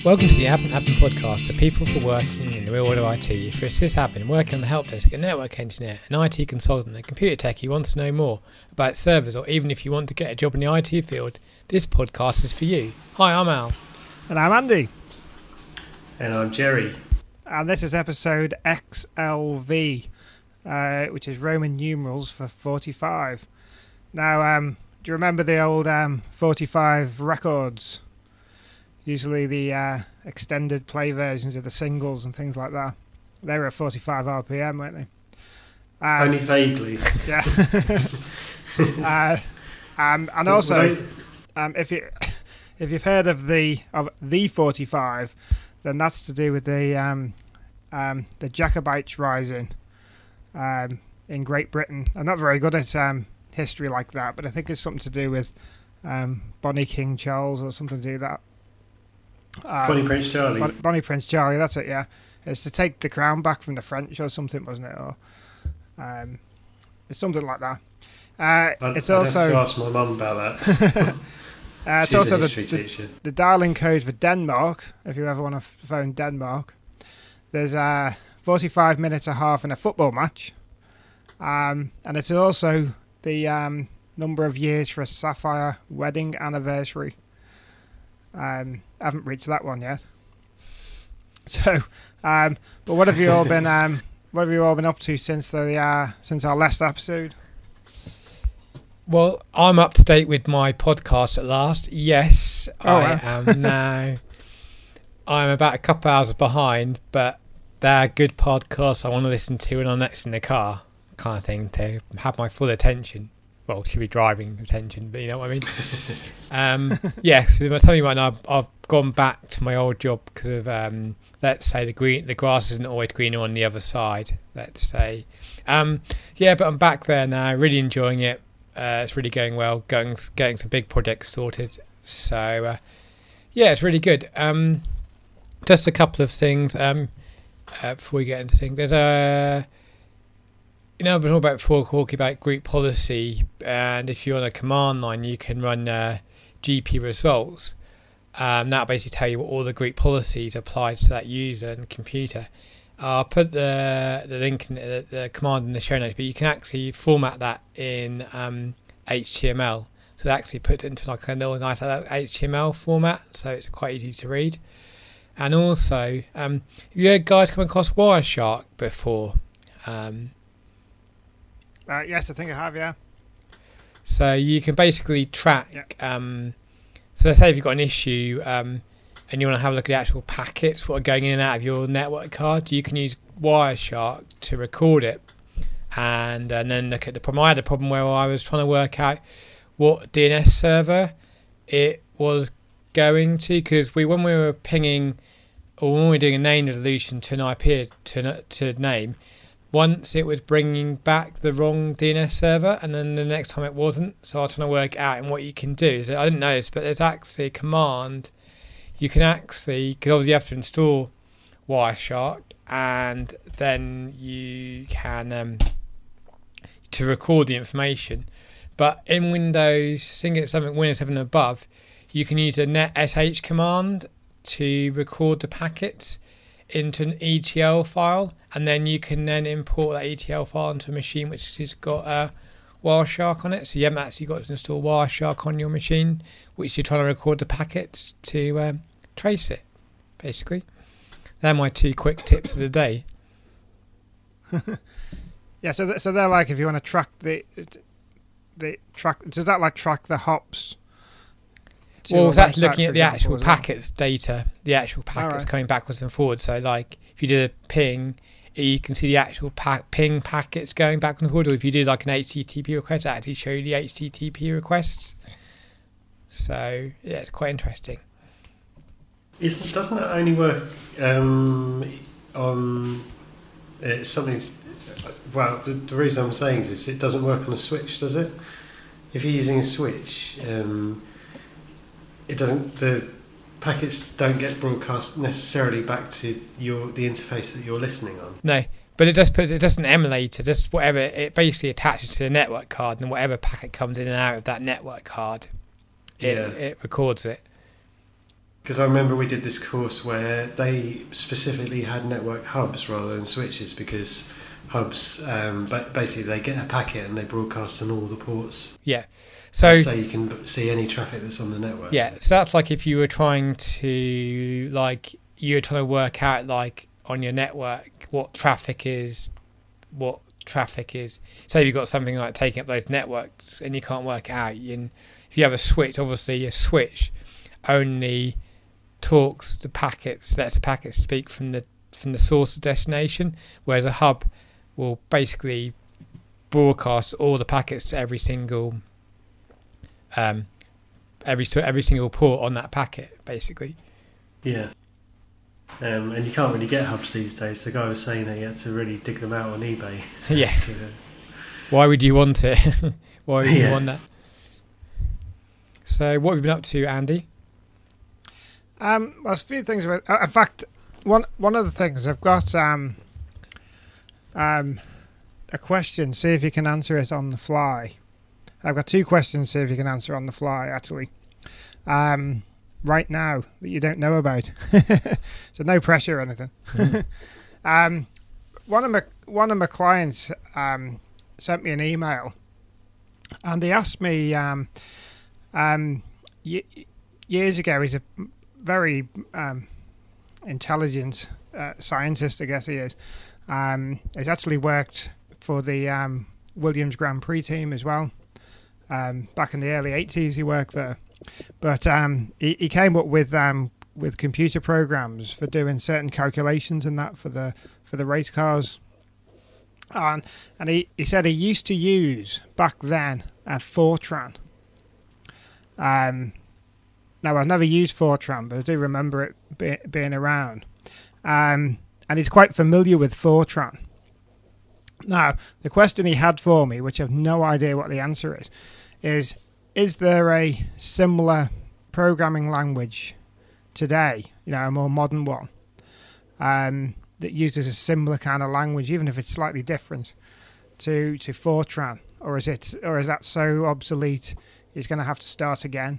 Welcome to the Happen podcast, the people for working in the real world of IT. If you're a sysadmin working on the help desk, a network engineer, an IT consultant, a computer techie who wants to know more about servers, or even if you want to get a job in the IT field, this podcast is for you. Hi, I'm Al. And I'm Andy. And I'm Jerry. And this is episode XLV, which is Roman numerals for 45. Now, do you remember the old 45 records? Usually the extended play versions of the singles and things like that. They were at 45 RPM, weren't they? Only vaguely. Yeah. And also, if you've heard of the 45, then that's to do with the Jacobites rising in Great Britain. I'm not very good at history like that, but I think it's something to do with Bonnie King Charles or something to do with that. Bonnie Prince Charlie. Bonnie Prince Charlie, that's it, yeah. It's to take the crown back from the French or something, wasn't it? Or it's something like that. I'd have to ask my mum about that. It's also the dialing code for Denmark, if you ever want to phone Denmark. There's 45 minutes a half in a football match. And it's also the number of years for a sapphire wedding anniversary. I haven't reached that one yet. So, but what have you all been up to since our last episode? Well, I'm up to date with my podcast at last. Yes, I am now. I'm about a couple hours behind, but they're good podcasts I want to listen to when I'm next in the car, kind of thing, to have my full attention. Well, should be driving attention, but you know what I mean. Yes, I'm telling you right now, I've gone back to my old job because of, let's say, the grass isn't always greener on the other side. Let's say, but I'm back there now, really enjoying it. It's really going well, getting some big projects sorted. So, it's really good. Just a couple of things before we get into things. There's I've been talking about group policy, and if you're on a command line, you can run GP results. That'll basically tell you what all the group policies apply to that user and computer. I'll put the link in the command in the show notes, but you can actually format that in HTML. So it actually puts it into like a little nice HTML format, so it's quite easy to read. And also, have you guys come across Wireshark before? Yes, I think I have, yeah. So you can basically track, so let's say if you've got an issue and you want to have a look at the actual packets, what are going in and out of your network card, you can use Wireshark to record it and then look at the problem. I had a problem where I was trying to work out what DNS server it was going to, because when we were pinging, or when we were doing a name resolution to an IP to name, once it was bringing back the wrong DNS server, and then the next time it wasn't. So I was trying to work out and what you can do. So I didn't know this, but there's actually a command. You can actually, because obviously you have to install Wireshark, and then you can to record the information. But in Windows, I think it's something Windows 7 and above, you can use a netsh command to record the packets into an ETL file, and then you can then import that ETL file into a machine which has got Wireshark on it. So you haven't actually got to install Wireshark on your machine, which you're trying to record the packets to trace it, basically. They're my two quick tips of the day. Yeah, so they're like, if you want to track the track, does that like track the hops? Well, it's actually looking at the actual packets data, the actual packets coming backwards and forwards. So, like, if you did a ping, you can see the actual ping packets going back and forward. Or if you did like an HTTP request, it actually show you the HTTP requests. So, yeah, it's quite interesting. Doesn't it only work on something? Well, the reason I'm saying is it doesn't work on a switch, does it? If you're using a switch, it doesn't. The packets don't get broadcast necessarily back to the interface that you're listening on. No, but it doesn't emulate it. Just whatever it basically attaches to the network card, and whatever packet comes in and out of that network card, it records it. Because I remember we did this course where they specifically had network hubs rather than switches, because hubs, basically they get a packet and they broadcast on all the ports. Yeah. So you can see any traffic that's on the network. Yeah, so that's like if you were trying to work out like on your network what traffic is. Say you've got something like taking up those networks and you can't work it out. And if you have a switch, obviously a switch only talks the packets, lets the packets speak from the source to destination, whereas a hub will basically broadcast all the packets to every single port on that packet, basically. Yeah. And you can't really get hubs these days. The guy was saying that you had to really dig them out on eBay. Yeah. Why would you want it? Why would you want that? So what have you been up to, Andy? Well, there's a few things. In fact, one of the things I've got a question. See if you can answer it on the fly. I've got two questions. See if you can answer on the fly. Actually, right now that you don't know about. So no pressure or anything. One of my clients sent me an email, and he asked me years ago. He's a very intelligent scientist, I guess he is. He's actually worked for the Williams Grand Prix team as well. Back in the early 80s he worked there. But he came up with computer programs for doing certain calculations and that for the race cars. And he said he used to use back then Fortran. Now, I've never used Fortran, but I do remember it being around. And he's quite familiar with Fortran. Now, the question he had for me, which I have no idea what the answer is there a similar programming language today, a more modern one, that uses a similar kind of language, even if it's slightly different, to Fortran? Or is that so obsolete he's going to have to start again?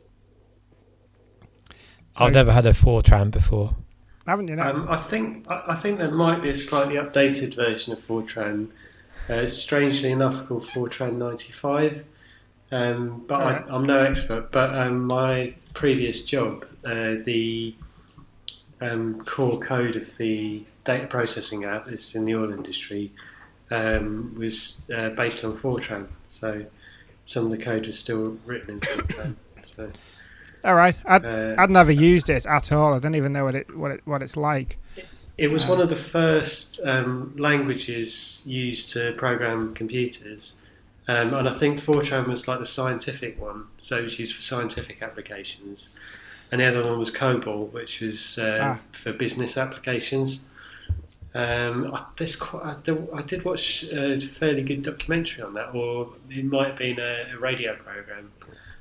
I've never had a Fortran before. Haven't you? I think there might be a slightly updated version of Fortran. Strangely enough, called Fortran 95. But right. I'm no expert. But my previous job, the core code of the data processing app that's in the oil industry was based on Fortran. So some of the code was still written in Fortran. So. All right, I'd never used it at all. I don't even know what it's like. It was one of the first languages used to program computers, and I think Fortran was like the scientific one, so it was used for scientific applications, and the other one was COBOL, which was for business applications. I did watch a fairly good documentary on that, or it might have been a radio program.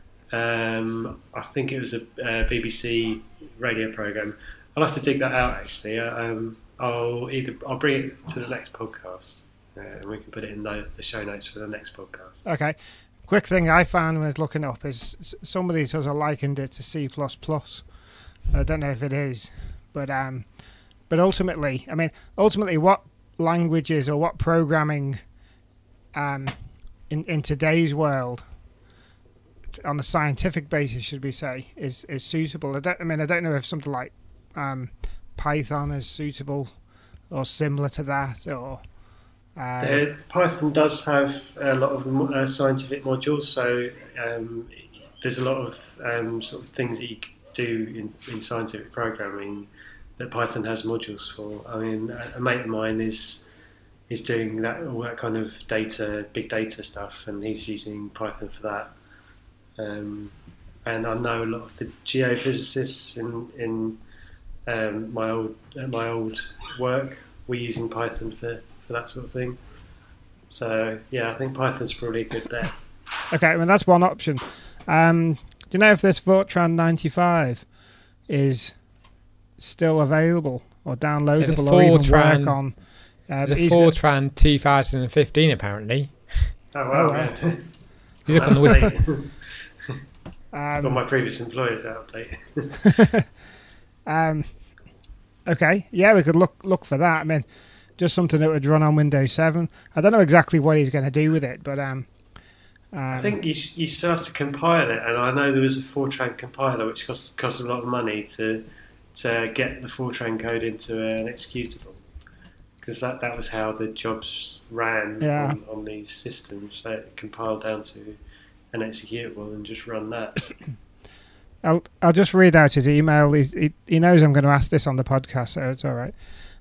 I think it was a BBC radio program. I'll have to dig that out. Actually, I'll bring it to the next podcast, and we can put it in the show notes for the next podcast. Okay. Quick thing I found when I was looking up is somebody sort of likened it to C++. I don't know if it is, but ultimately, what languages or what programming in today's world, on a scientific basis, should we say, is suitable? I don't know if something like Python is suitable or similar to that, or Python does have a lot of scientific modules. So there's a lot of sort of things that you do in scientific programming that Python has modules for. I mean, a mate of mine is doing all that kind of big data stuff, and he's using Python for that. And I know a lot of the geophysicists in my old work were using Python for that sort of thing. So yeah, I think Python's probably a good bet. Okay, well that's one option. Do you know if this Fortran 95 is still available or downloadable or even work on? There's a Fortran 2015 apparently. Oh wow! You look on the wiki. Got my previous employer's out of date. Okay, yeah, we could look for that. I mean, just something that would run on Windows 7. I don't know exactly what he's going to do with it, but I think you still have to compile it, and I know there was a Fortran compiler which cost a lot of money to get the Fortran code into an executable, because that was how the jobs ran on these systems. So it compiled down to an executable and just run that. I'll just read out his email. He knows I'm going to ask this on the podcast, so it's all right.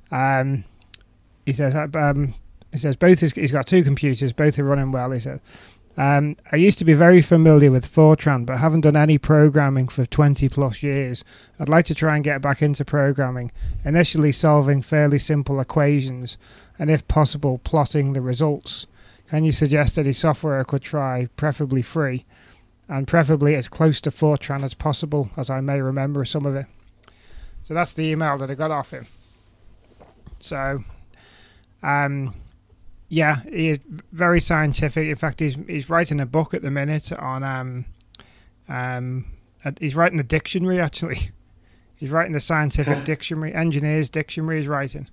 He says he's got 2 computers, both are running well. He said, I used to be very familiar with Fortran, but haven't done any programming for 20 plus years. I'd like to try and get back into programming, initially solving fairly simple equations, and if possible, plotting the results. Can you suggest any software I could try, preferably free, and preferably as close to Fortran as possible, as I may remember some of it? So that's the email that I got off him. So, yeah, he is very scientific. In fact, he's writing a book at the minute on he's writing a dictionary, actually. He's writing the scientific dictionary, engineer's dictionary he's writing.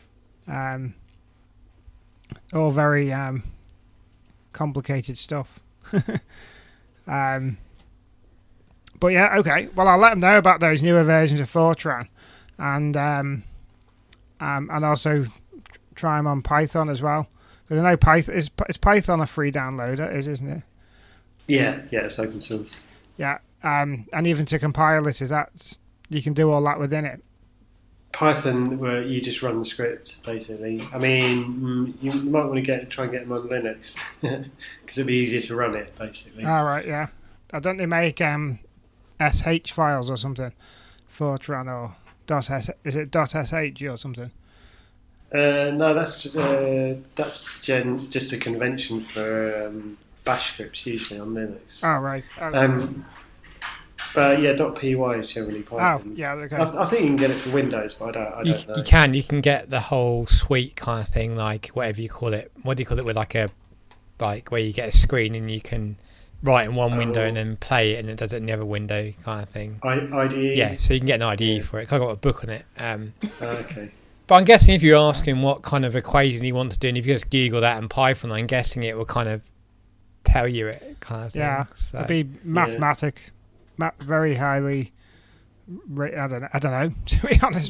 All very complicated stuff. But yeah, okay. Well, I'll let him know about those newer versions of Fortran, and also try them on Python as well. Because I know Python is Python a free downloader, isn't it? Yeah, it's open source. Yeah, and even to compile it, is that you can do all that within it? Python, where you just run the script, basically. I mean, you might want to try and get them on Linux, because it'd be easier to run it, basically. All right, yeah. I don't they make SH files or something, Fortran or is it .sh or something? No, that's just a convention for Bash scripts, usually on Linux. Oh, right. But yeah, .py is generally Python. Oh, yeah, okay. I think you can get it for Windows, but I don't know. You can get the whole suite kind of thing, like whatever you call it. What do you call it? With like where you get a screen and you can write in one window and then play it, and it does it in the other window kind of thing. IDE. Yeah, so you can get an IDE for it. 'Cause I got a book on it. Okay. But I'm guessing if you're asking what kind of equation you want to do, and if you just Google that in Python, I'm guessing it will kind of tell you it kind of thing. Yeah, so, it'll be mathematic. Very highly. I don't know. To be honest.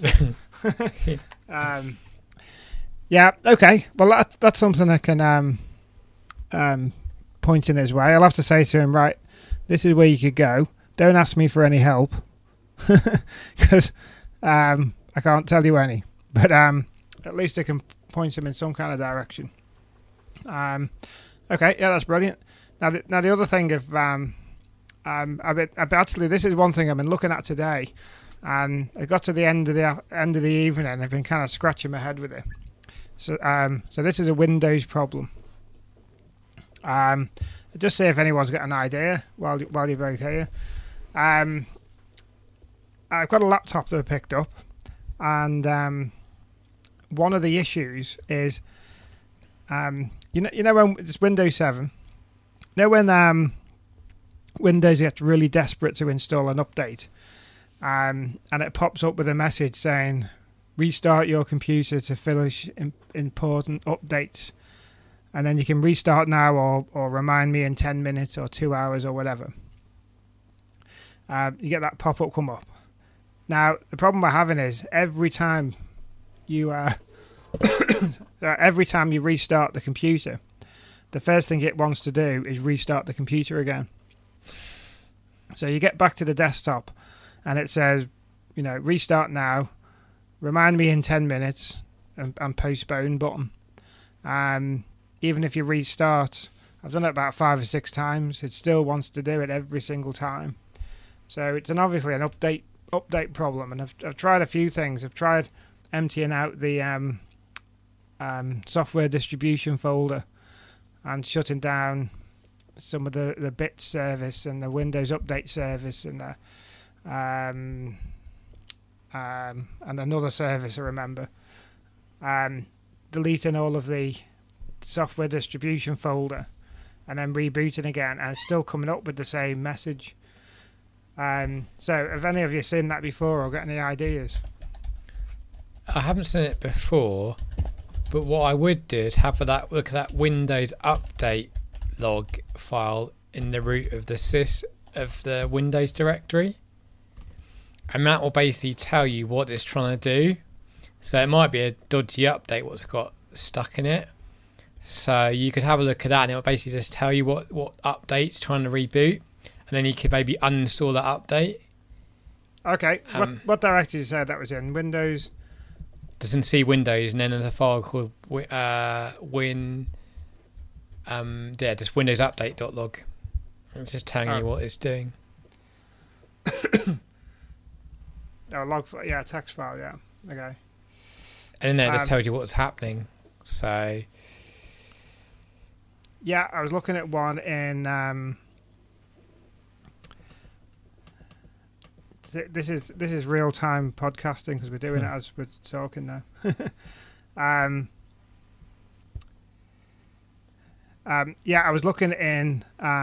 Yeah. Okay. Well, that's something I can point in his way. I'll have to say to him, right, this is where you could go. Don't ask me for any help, because I can't tell you any. But at least I can point him in some kind of direction. Okay. Yeah, that's brilliant. Now the other thing of actually, this is one thing I've been looking at today, and I got to the end of the evening, and I've been kind of scratching my head with it. So this is a Windows problem. Just see if anyone's got an idea while you're both here. I've got a laptop that I picked up, and one of the issues is, you know when it's Windows 7, you know when Windows gets really desperate to install an update, and it pops up with a message saying, restart your computer to finish important updates, and then you can restart now or remind me in 10 minutes or 2 hours or whatever. You get that pop-up come up. Now, the problem we're having is every time you restart the computer, the first thing it wants to do is restart the computer again. So you get back to the desktop, and it says, restart now, remind me in 10 minutes, and postpone button. Even if you restart, I've done it about 5 or 6 times, it still wants to do it every single time. So it's obviously an update problem, and I've tried a few things. I've tried emptying out the software distribution folder and shutting down some of the bit service and the Windows Update service and another service I remember. Deleting all of the software distribution folder and then rebooting again, and it's still coming up with the same message. So have any of you seen that before or got any ideas? I haven't seen it before, but what I would do is have that look at that Windows update log file in the root of the Windows directory, and that will basically tell you what it's trying to do. So it might be a dodgy update what's got stuck in it. So you could have a look at that, and it will basically just tell you what update's trying to reboot, and then you could maybe uninstall that update. Okay. What directory did you say that was in? Windows? Doesn't see Windows, and then there's a file called just Windows update.log. It's just telling you what it's doing. Log file, yeah, text file, yeah. Okay. And then it just tells you what's happening. So yeah, I was looking at one in this is real time podcasting because we're doing it as we're talking now. Yeah, I was looking in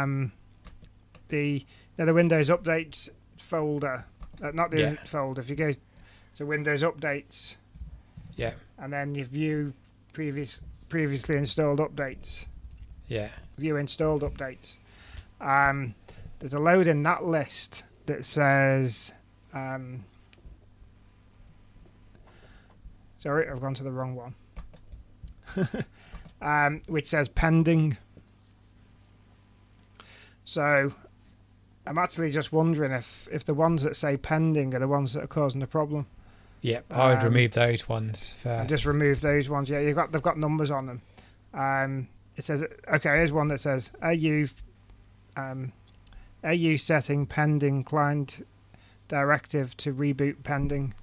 the Windows updates folder, not the folder. If you go to Windows updates, and then you view previously installed updates, view installed updates. There's a load in that list that says, sorry, I've gone to the wrong one. Which says pending. So I'm actually just wondering if the ones that say pending are the ones that are causing the problem. Yep, I would remove those ones first. Just remove those ones. Yeah, they've got numbers on them. It says, okay, here's one that says AU setting pending client directive to reboot pending.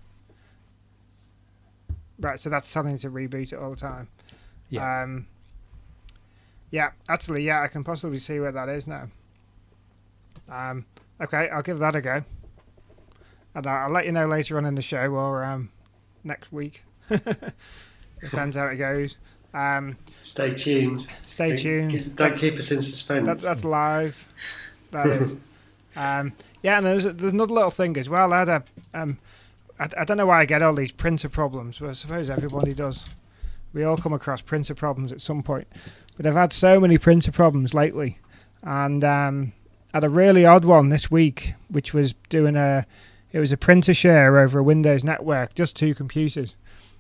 Right, so that's telling to reboot it all the time. Yeah. Actually, I can possibly see where that is now. Okay, I'll give that a go. And I'll let you know later on in the show or next week. Depends how it goes. Stay tuned. Stay tuned. Don't keep us in suspense. That's live. That is. And there's another little thing as well. I had I don't know why I get all these printer problems, but I suppose everybody does. We all come across printer problems at some point. But I've had so many printer problems lately. And had a really odd one this week, which was it was a printer share over a Windows network, just two computers.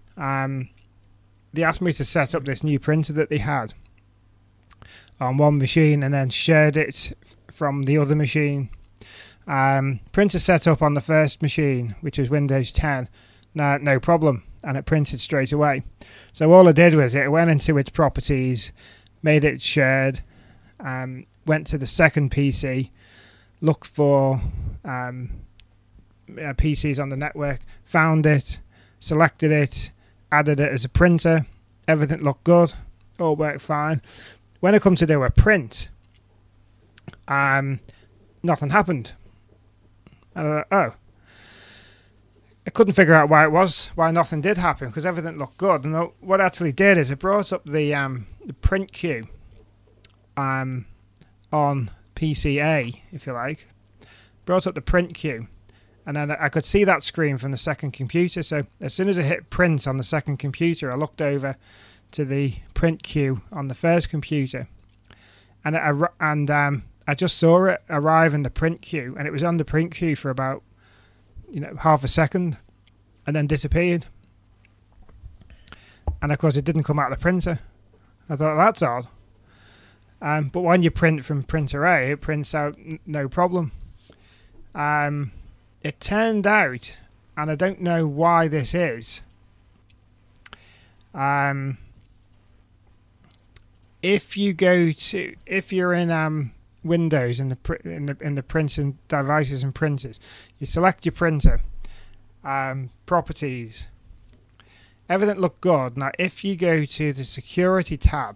They asked me to set up this new printer that they had on one machine and then shared it from the other machine. Printer set up on the first machine, which was Windows 10. No problem, and it printed straight away. So all I did was it went into its properties, made it shared, went to the second PC, looked for PCs on the network, found it, selected it, added it as a printer. Everything looked good, all worked fine. When I come to do a print, nothing happened. And I thought, I couldn't figure out why nothing did happen, because everything looked good. And what I actually did is I brought up the print queue on PCA, if you like. Brought up the print queue, and then I could see that screen from the second computer. So as soon as I hit print on the second computer, I looked over to the print queue on the first computer, and I just saw it arrive in the print queue, and it was on the print queue for about half a second, and then disappeared. And of course, it didn't come out of the printer. I thought, that's odd. But when you print from printer A, it prints out no problem. It turned out, and I don't know why this is, if you're in Windows in the printing devices and printers, you select your printer, properties, everything looked good. Now, if you go to the security tab,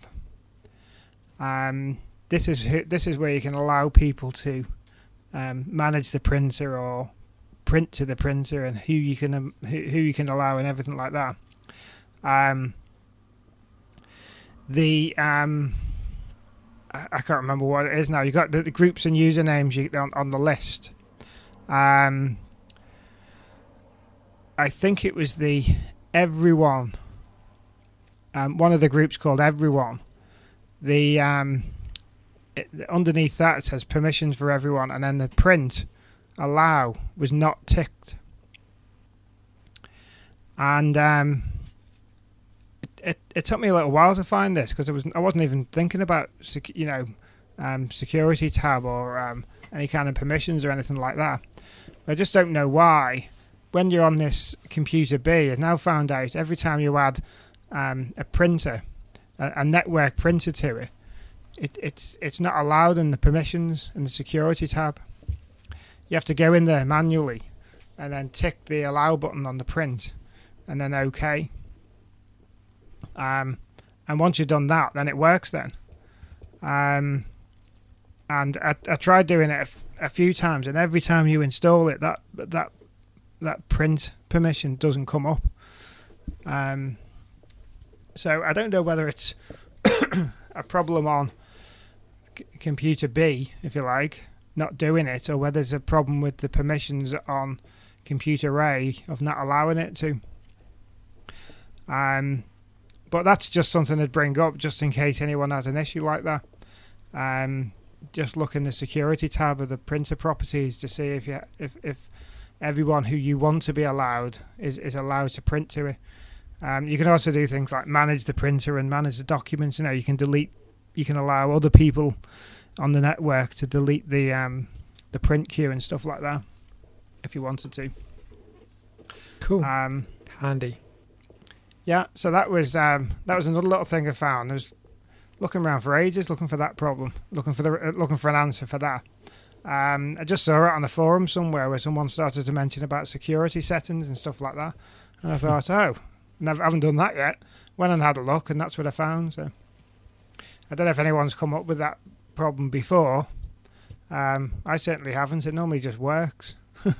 this is where you can allow people to manage the printer or print to the printer, and who you can allow and everything like that. I can't remember what it is now. You got the groups and usernames on the list. I think it was the Everyone. One of the groups called Everyone. Underneath that it says permissions for everyone, and then the print allow was not ticked. And it took me a little while to find this because I wasn't even thinking about security tab or any kind of permissions or anything like that. I just don't know why. When you're on this computer B, I've now found out every time you add a printer, a network printer to it, it's not allowed in the permissions in the security tab. You have to go in there manually and then tick the allow button on the print and then OK. And once you've done that, then it works then. And I tried doing it a few times, and every time you install it, that print permission doesn't come up. So I don't know whether it's a problem on computer B, if you like, not doing it, or whether there's a problem with the permissions on computer A of not allowing it to. But that's just something to bring up just in case anyone has an issue like that. Just look in the security tab of the printer properties to see if everyone who you want to be allowed is allowed to print to it. You can also do things like manage the printer and manage the documents. You can allow other people on the network to delete the print queue and stuff like that if you wanted to. Cool. Handy. Yeah, so that was another little thing I found. I was looking around for ages, looking for that problem, looking for an answer for that. I just saw it on a forum somewhere where someone started to mention about security settings and stuff like that, and I thought, haven't done that yet. Went and had a look, and that's what I found. So I don't know if anyone's come up with that problem before. I certainly haven't. It normally just works.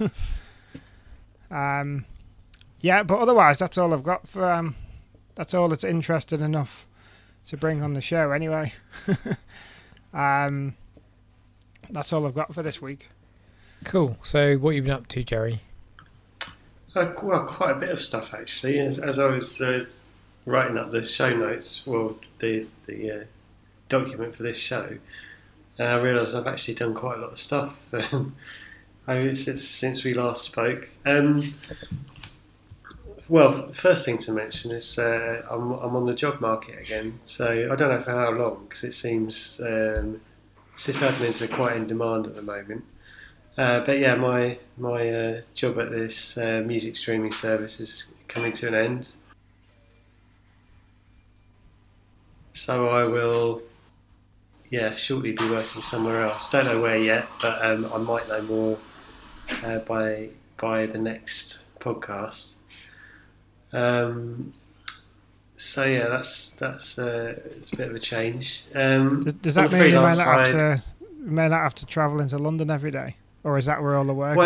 Yeah, but otherwise, that's all I've got for. That's all that's interesting enough to bring on the show, anyway. That's all I've got for this week. Cool. So, what have you been up to, Jerry? Well, quite a bit of stuff actually. As I was writing up the show notes, well, the document for this show, I realised I've actually done quite a lot of stuff since we last spoke. Well, first thing to mention is I'm on the job market again, so I don't know for how long, because it seems sysadmins are quite in demand at the moment. But yeah, my job at this music streaming service is coming to an end, so I will shortly be working somewhere else. Don't know where yet, but I might know more by the next podcast. So yeah, that's it's a bit of a change. Does that mean you may not have to travel into London every day, or is that where all the work is?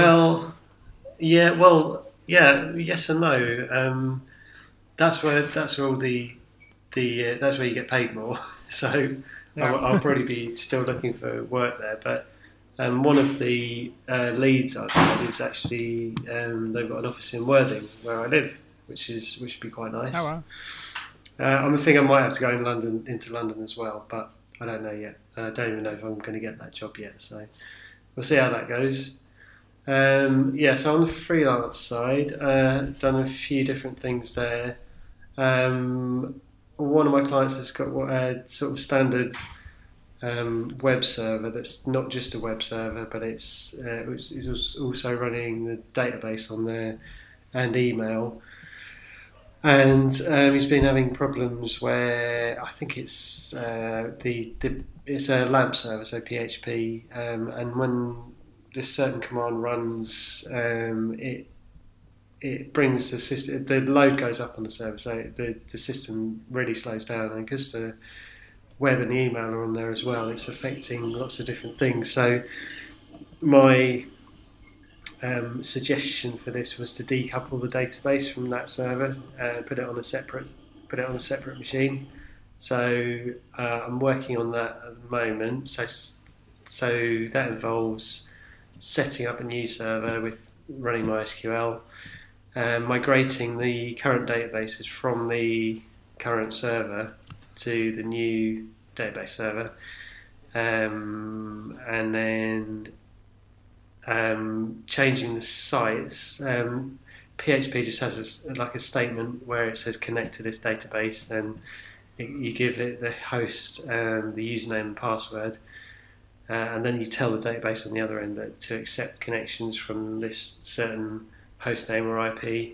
Yes and no. That's where all the that's where you get paid more. So yeah. I'll probably be still looking for work there. But one of the leads I've had is actually they've got an office in Worthing where I live, which would be quite nice. Oh wow. I think I might have to go into London as well, but I don't know yet. I don't even know if I'm going to get that job yet, so we'll see how that goes. So on the freelance side, done a few different things there. One of my clients has got a sort of standard web server that's not just a web server, but it's also running the database on there and email. And he's been having problems where I think it's it's a LAMP server, so PHP, and when this certain command runs, it brings the system. The load goes up on the server, so the system really slows down. And because the web and the email are on there as well, it's affecting lots of different things. So my suggestion for this was to decouple the database from that server and put it on a separate machine. So I'm working on that at the moment. So that involves setting up a new server with running MySQL, migrating the current databases from the current server to the new database server, and then changing the sites. PHP just has a statement where it says connect to this database, and you give it the host, the username and password, and then you tell the database on the other end that to accept connections from this certain hostname or IP.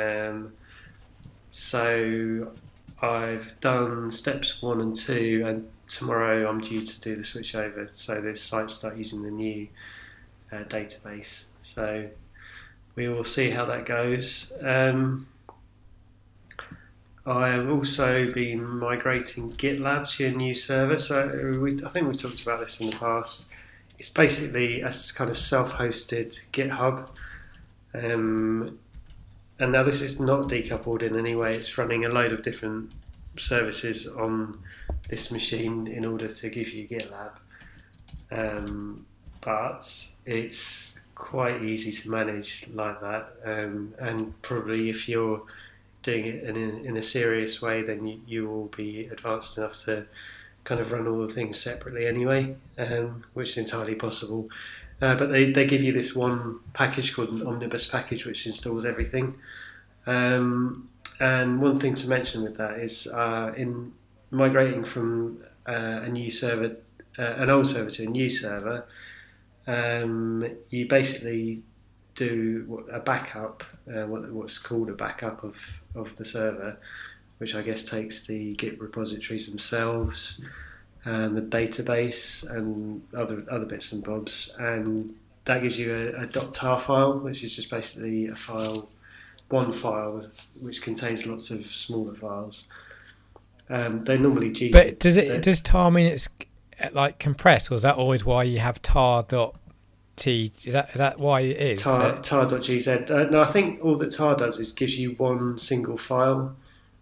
So I've done steps 1 and 2, and tomorrow I'm due to do the switch over, so the sites start using the new database. So we will see how that goes. I have also been migrating GitLab to a new server. So I think we've talked about this in the past. It's basically a kind of self-hosted GitHub. And now this is not decoupled in any way. It's running a load of different services on this machine in order to give you GitLab. But it's quite easy to manage like that. And probably if you're doing it in a serious way, then you will be advanced enough to kind of run all the things separately anyway, which is entirely possible. But they give you this one package called an Omnibus package, which installs everything. And one thing to mention with that is in migrating from a new server, an old server to a new server, you basically do a backup, what's called a backup of the server, which I guess takes the Git repositories themselves and the database and other bits and bobs, and that gives you a .tar file, which is just basically one file which contains lots of smaller files. They normally GZIP. But does tar mean it's like compressed, or is that always why you have tar.t? Is that why it is? tar.gz. No, I think all that tar does is gives you one single file,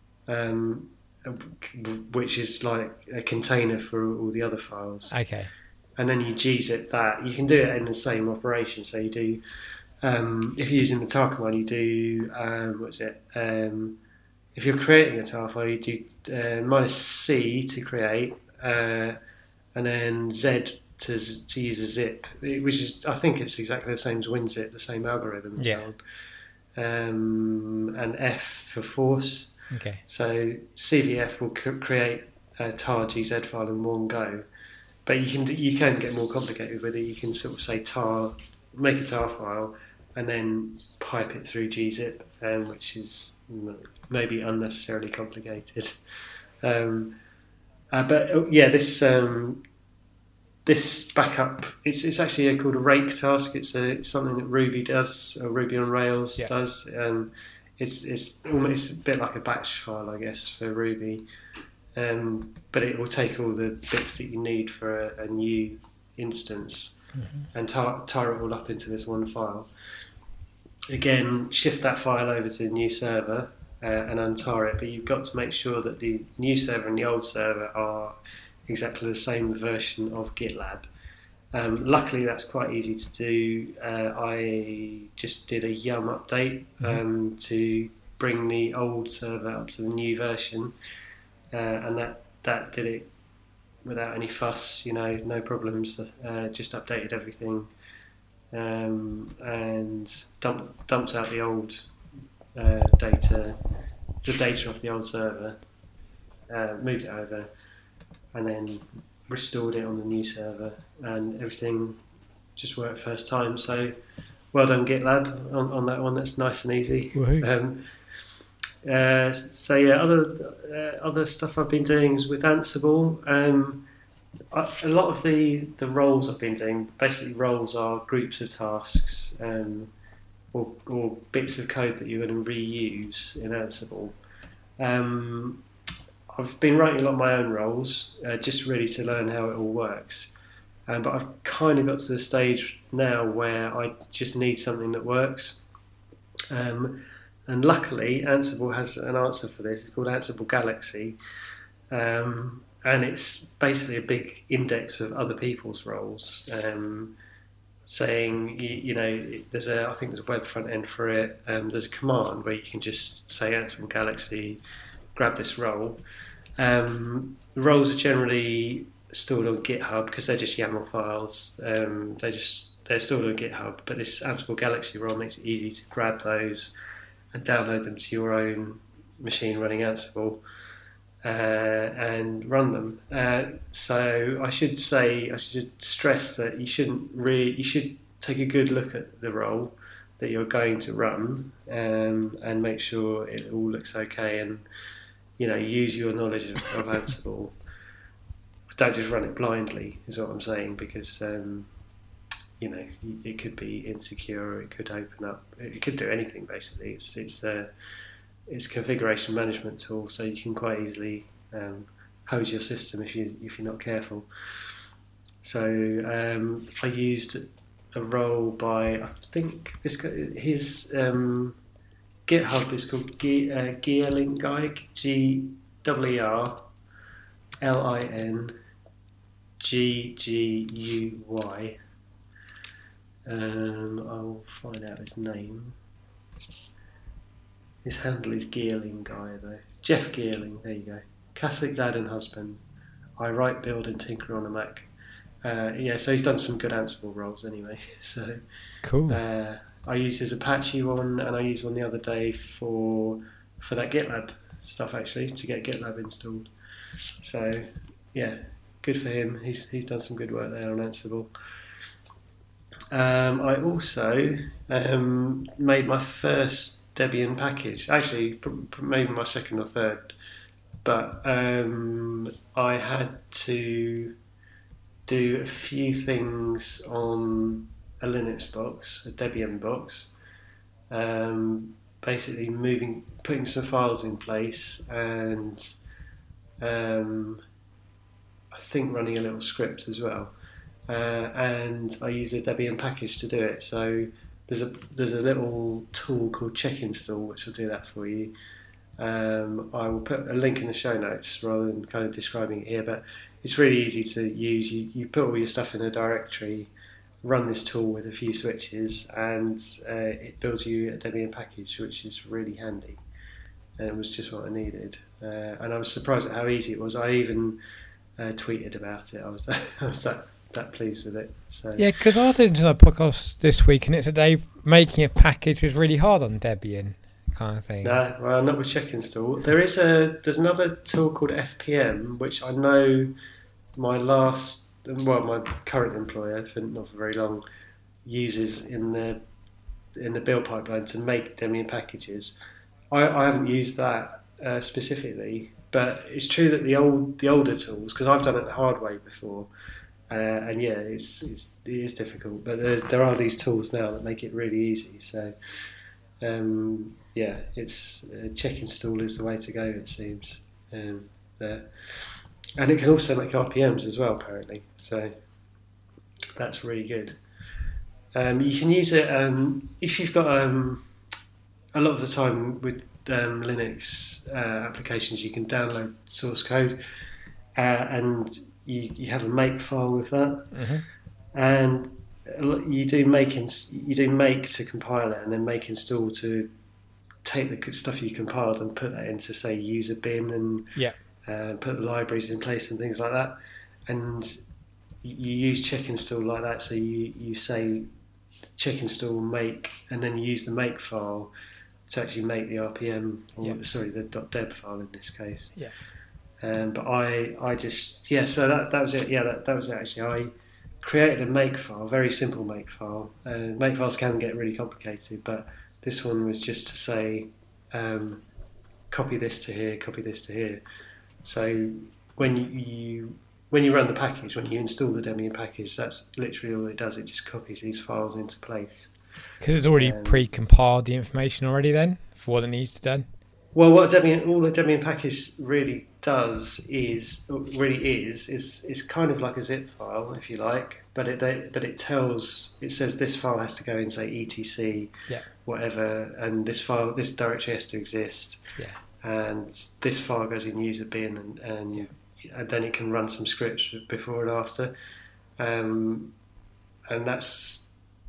which is like a container for all the other files. Okay. And then you gzip that. You can do it in the same operation. So you do, if you're using the tar command, you do, if you're creating a tar file, you do -c to create, and then z to use a zip, which is, I think it's exactly the same as WinZip, the same algorithm and so on. And F for force. Okay. So CVF will create a tar GZ file in one go, but you can get more complicated with it. You can sort of say tar, make a tar file, and then pipe it through gzip, which is maybe unnecessarily complicated. But yeah, this backup, it's actually called a rake task. It's something that Ruby does, or Ruby on Rails does. It's almost a bit like a batch file, I guess, for Ruby. But it will take all the bits that you need for a new instance and tar it all up into this one file. Again, shift that file over to the new server and untar it, but you've got to make sure that the new server and the old server are exactly the same version of GitLab. Luckily, that's quite easy to do. I just did a yum update to bring the old server up to the new version, and that did it without any fuss, no problems. Just updated everything and dumped out the old data off the old server, moved it over, and then restored it on the new server, and everything just worked first time. So well done GitLab on that one. That's nice and easy. So yeah, other stuff I've been doing is with Ansible. A lot of the roles I've been doing, basically roles are groups of tasks or bits of code that you're going to reuse in Ansible. I've been writing a lot of my own roles, just really to learn how it all works. But I've kind of got to the stage now where I just need something that works. And luckily, Ansible has an answer for this. It's called Ansible Galaxy. And it's basically a big index of other people's roles. saying, I think there's a web front end for it. There's a command where you can just say Ansible Galaxy, grab this role. Roles are generally stored on GitHub because they're just YAML files. They're stored on GitHub, but this Ansible Galaxy role makes it easy to grab those and download them to your own machine running Ansible and run them. So I should stress that you should take a good look at the role that you're going to run and make sure it all looks okay, and use your knowledge of Ansible. Don't just run it blindly, is what I'm saying, because it could be insecure, or it could open up, it could do anything basically. It's a configuration management tool, so you can quite easily hose your system if you're not careful. So I used a role by, I think this guy, his GitHub is called Geerling Guy, GERLINGGUY. I'll find out his name. His handle is Geerling Guy, though. Jeff Geerling, there you go. Catholic dad and husband. I write, build and tinker on a Mac. So he's done some good Ansible roles anyway. So cool. I used his Apache one, and I used one the other day for that GitLab stuff, actually, to get GitLab installed. So yeah, good for him. He's done some good work there on Ansible. I also made my first Debian package, actually maybe my second or third, but I had to do a few things on a Linux box, a Debian box, basically putting some files in place, and I think running a little script as well. And I use a Debian package to do it. So there's a little tool called Check Install which will do that for you. I will put a link in the show notes rather than kind of describing it here, but it's really easy to use. You put all your stuff in a directory, run this tool with a few switches, and it builds you a Debian package, which is really handy. And it was just what I needed. And I was surprised at how easy it was. I even tweeted about it. I was that pleased with it. So. Yeah, because I was listening to a podcast this week, and it said making a package was really hard on Debian, kind of thing. No, well, not with Check Install. There's another tool called FPM, which I know my current employer, not for very long, uses in the build pipeline to make Debian packages. I haven't used that specifically, but it's true that the older tools, because I've done it the hard way before. And yeah, it is difficult, but there are these tools now that make it really easy. So it's Check Install is the way to go, it seems. There, and it can also make RPMs as well, apparently. So that's really good. You can use it if you've got a lot of the time with Linux applications. You can download source code and you have a make file with that, and you do make to compile it, and then make install to take the stuff you compiled and put that into, say, user bin, and put the libraries in place and things like that. And you use check install like that, so you say check install make, and then you use the make file to actually make the RPM, the .deb file in this case. Yeah. But I just so that was it. Yeah, that was it actually. I created a make file, a very simple make file. Make files can get really complicated, but this one was just to say copy this to here, copy this to here. So when you run the package, when you install the Debian package, that's literally all it does. It just copies these files into place. Because it's already pre-compiled the information already then for what it needs to do. Well, all the Debian package really does is kind of like a zip file, if you like, but it says this file has to go in, say, etc, whatever, and this directory has to exist, and this file goes in user bin, and then it can run some scripts before and after, and that's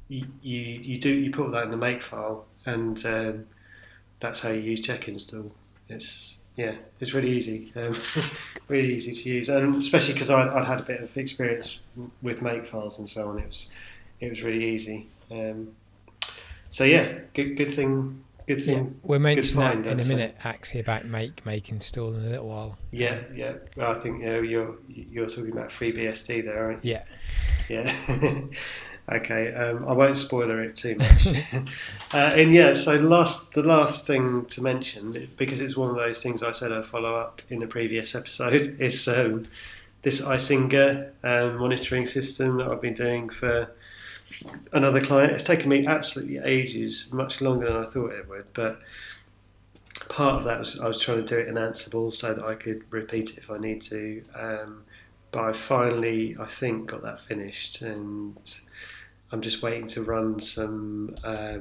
you put that in the make file, and that's how you use check install. It's really easy, really easy to use, and especially because I'd had a bit of experience with make files and so on. It was really easy. So yeah, good thing. Yeah, we'll mention that in a minute, actually, about make install in a little while. Yeah. Well, I think you're talking about FreeBSD there, aren't you? Yeah. Okay. I won't spoiler it too much. So the last thing to mention, because it's one of those things I said I'd follow up in a previous episode, is this Icinga monitoring system that I've been doing for another client. It's taken me absolutely ages, much longer than I thought it would, but part of that was I was trying to do it in Ansible so that I could repeat it if I need to, but I finally, I think, got that finished, and I'm just waiting to run some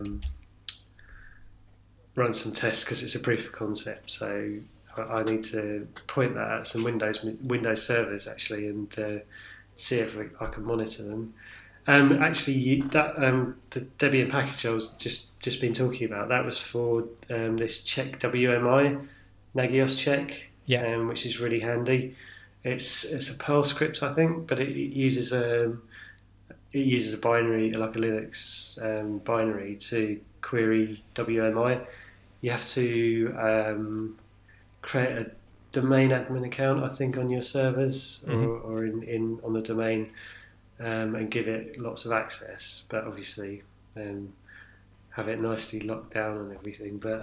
tests because it's a proof of concept, so I need to point that at some Windows servers actually, and see if I can monitor them. Actually, the Debian package I was just been talking about, that was for this check WMI, Nagios check, which is really handy. It's a Perl script, I think, but it uses a binary, like a Linux binary, to query WMI. You have to create a domain admin account, I think, on your servers, or in on the domain. And give it lots of access, but obviously have it nicely locked down and everything. But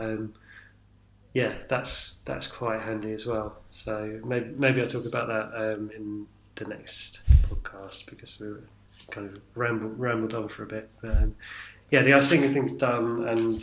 that's quite handy as well. So maybe I'll talk about that in the next podcast, because we were kind of rambled on for a bit. But the Icinga thing's done, and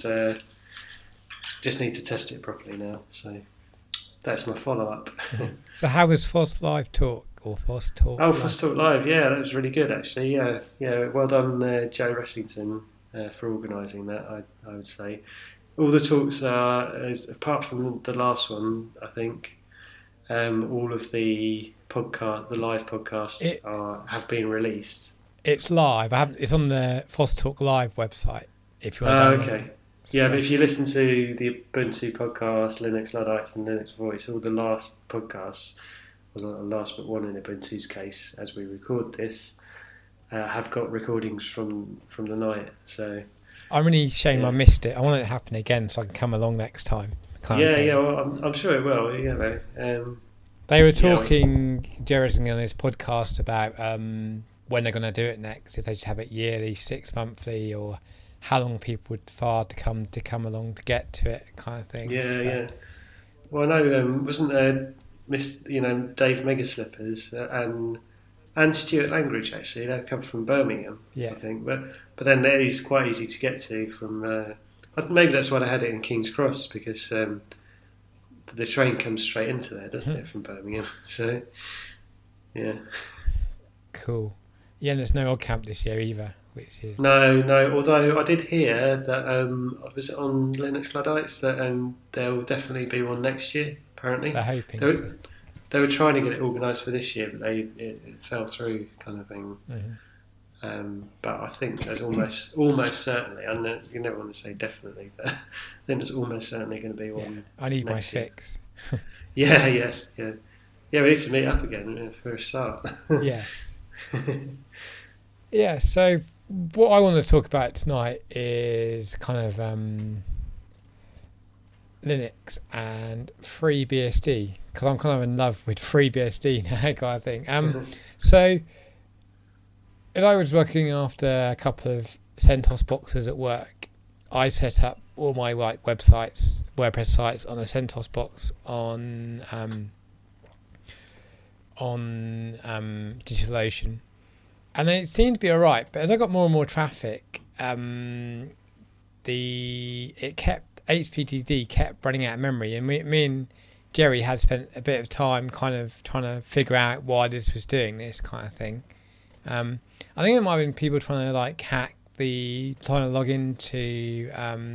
just need to test it properly now. So that's my follow-up. So how was FOSS Live Talk? Or FOSS Talk? Oh, FOSS Talk Live, yeah, that was really good actually. Yeah. Well done, Joe Ressington, for organising that. I would say all the talks are, apart from the last one, I think, all of the live podcasts have been released. It's live. It's on the FOSS Talk Live website. If you want to download it. Yeah, but if you listen to the Ubuntu podcast, Linux Luddites, and Linux Voice, all the last podcasts, well, not the last but one in Ubuntu's case, as we record this, have got recordings from the night. So I'm really ashamed I missed it. I want it to happen again so I can come along next time. Well, I'm sure it will. They were talking, Jerry's on his podcast, about when they're going to do it next. If they just have it yearly, 6 monthly, or how long people would far to come along to get to it, kind of thing. Yeah. Well, I know, wasn't there Dave Megaslippers and Stuart Langridge, actually. They come from Birmingham, I think. But then it is quite easy to get to from... maybe that's why they had it in King's Cross, because the train comes straight into there, doesn't it, from Birmingham? So, yeah. Cool. Yeah, and there's no Oddcamp this year either. Which is... No. Although I did hear that I was on Linux Luddites that there will definitely be one next year. Apparently, they're hoping. They were trying to get it organised for this year, but it fell through, kind of thing. Mm-hmm. But I think there's almost certainly. I know you never want to say definitely, but I think there's almost certainly going to be one. I need my fix. Yeah. We need to meet up again for a start. Yeah. Yeah. So what I want to talk about tonight is kind of Linux and FreeBSD, because I'm kind of in love with FreeBSD now, kind of thing. So as I was looking after a couple of CentOS boxes at work, I set up all my websites, WordPress sites, on a CentOS box on DigitalOcean, and then it seemed to be all right. But as I got more and more traffic, HPTD kept running out of memory, and me and Jerry had spent a bit of time kind of trying to figure out why this was doing this kind of thing. I think it might have been people trying to trying to log into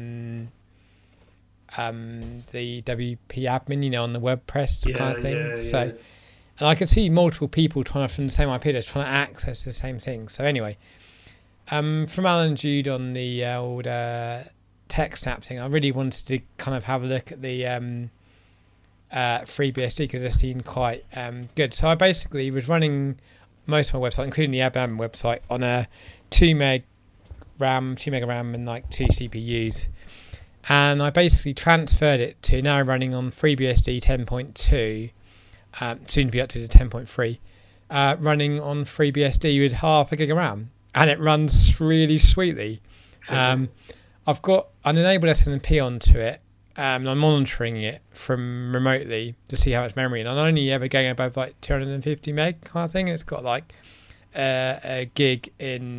the WP admin, on the WordPress kind of thing. So, and I could see multiple people from the same IP address trying to access the same thing. So anyway, From Alan Jude on the old TechSnap thing, I really wanted to kind of have a look at the FreeBSD because they seemed quite good. So I basically was running most of my website, including the Admin website, on a 2 meg RAM, and like 2 CPUs. And I basically transferred it to now running on FreeBSD 10.2, soon to be up to the 10.3, running on FreeBSD with half a gig of RAM. And it runs really sweetly. I've got an enabled SNMP onto it. And I'm monitoring it from remotely to see how much memory. And I'm only ever going above like 250 meg kind of thing. It's got like a gig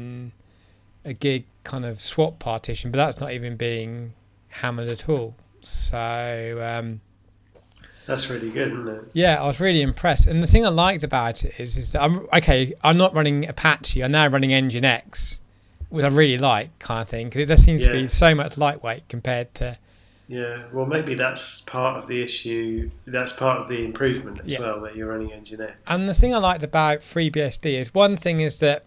kind of swap partition, but that's not even being hammered at all. So that's really good, isn't it? Yeah, I was really impressed. And the thing I liked about it is that I'm not running Apache. I'm now running Nginx, which I really like, kind of thing, because it just seems to be so much lightweight compared to. Yeah, well, maybe that's part of the issue. That's part of the improvement as well, that you're running Nginx. And the thing I liked about FreeBSD is one thing is that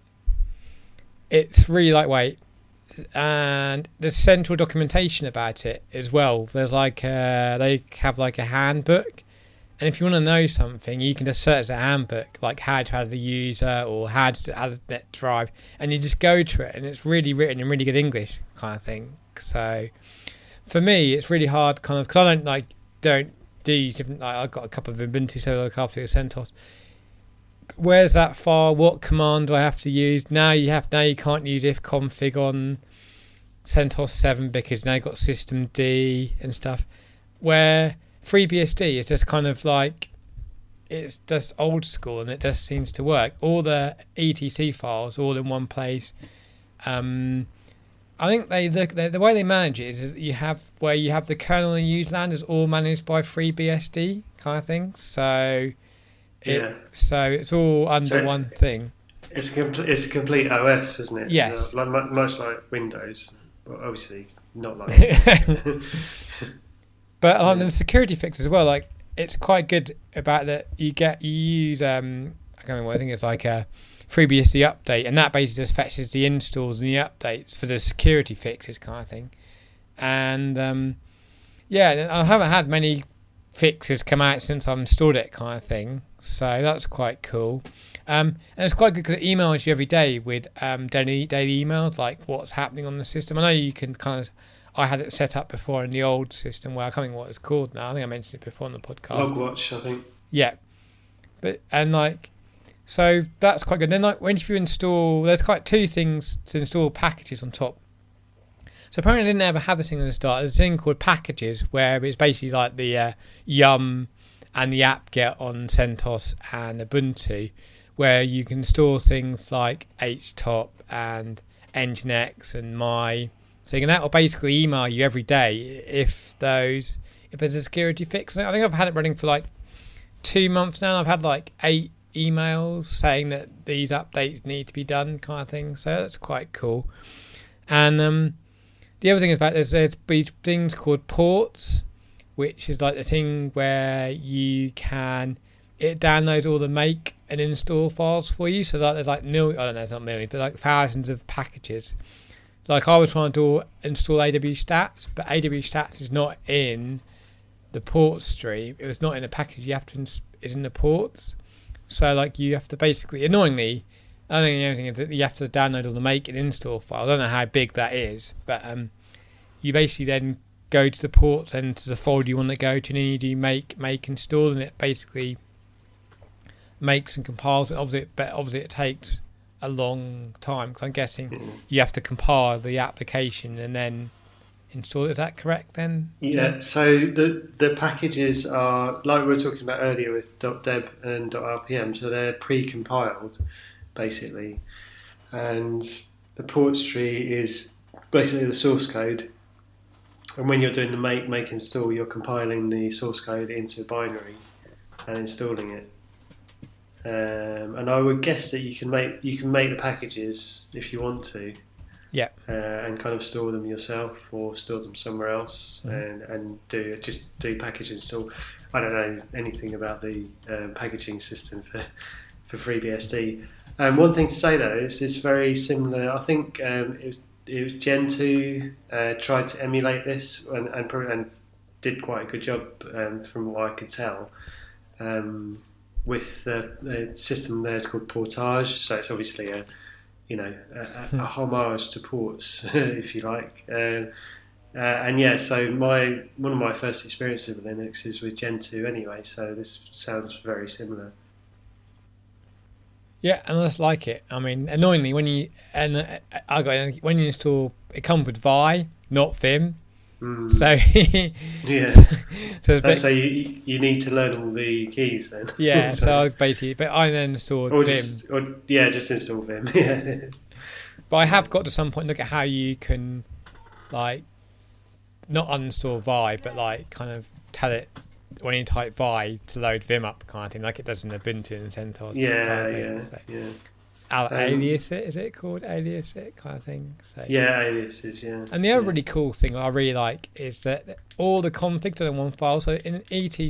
it's really lightweight, and there's central documentation about it as well. There's like they have like a handbook, and if you want to know something, you can just search the handbook, like how to add the user or how to add a net drive, and you just go to it, and it's really written in really good English kind of thing. So for me, it's really hard, kind of, because I don't do different. Like, I've got a couple of Ubuntu, so I look after the CentOS. Where's that file? What command do I have to use? Now you can't use ifconfig on CentOS 7 because now you've got systemd and stuff. Where FreeBSD is just kind of like, it's just old school and it just seems to work. All the etc files all in one place. I think the way they manage it is you have the kernel and userland is all managed by FreeBSD kind of thing. So it's all under one thing. It's a complete OS, isn't it? Yes. Much like Windows, but obviously not like. But the security fix as well. Like, it's quite good about that. You use I can't remember. I think it's like a FreeBSD update, and that basically just fetches the installs and the updates for the security fixes kind of thing. And I haven't had many fixes come out since I've installed it kind of thing, so that's quite cool. And it's quite good because it emails you every day with daily emails, like what's happening on the system. I know you can kind of, I had it set up before in the old system where I can't remember what it's called now. I think I mentioned it before on the podcast. Logwatch, I think. Yeah, so that's quite good. Then when you install, there's quite two things to install packages on top. So apparently I didn't ever have a thing at the start. There's a thing called packages where it's basically like the Yum and the apt-get on CentOS and Ubuntu, where you can store things like HTOP and Nginx and my thing, and that will basically email you every day if there's a security fix. I think I've had it running for like 2 months now. I've had like 8 emails saying that these updates need to be done kind of thing, so that's quite cool. And the other thing is about there's these things called ports, which is like the thing where it downloads all the make and install files for you. So like there's like it's not millions, but like thousands of packages. Like I was trying to install AWStats, but AWStats is not in the port stream. It was not in the package. It's in the ports. So like you have to basically, annoyingly, I don't think the only thing is that you have to download all the make and install files. I don't know how big that is, but you basically then go to the ports and to the folder you want to go to, and then you do make install, and it basically makes and compiles it. Obviously it takes a long time because I'm guessing you have to compile the application and then install it. Is that correct then? Yeah, so the packages are, like we were talking about earlier with .deb and .rpm, so they're pre-compiled, basically. And the port tree is basically the source code. And when you're doing the make install, you're compiling the source code into binary and installing it. And I would guess that you can make the packages if you want to. Yeah. And kind of store them yourself or store them somewhere else, and do package install. I don't know anything about the packaging system for for FreeBSD. One thing to say though is it's very similar. I think it was Gentoo tried to emulate this and did quite a good job from what I could tell. With the system there is called Portage, so it's obviously a homage to ports, if you like. So one of my first experiences with Linux is with Gentoo anyway, so this sounds very similar. Yeah, and I just like it. I mean, annoyingly, when you install, it comes with Vi, not Vim. So yeah, so you need to learn all the keys then. Yeah, so I was basically, but I then installed Vim. Just install Vim. Yeah. But I have got to some point look at how you can, like, not uninstall Vi, but like kind of tell it when you type Vi to load Vim up, kind of thing, like it does in Ubuntu and CentOS. Alias it, is it called alias it kind of thing? So aliases, And the other really cool thing I really like is that all the configs are in one file. So in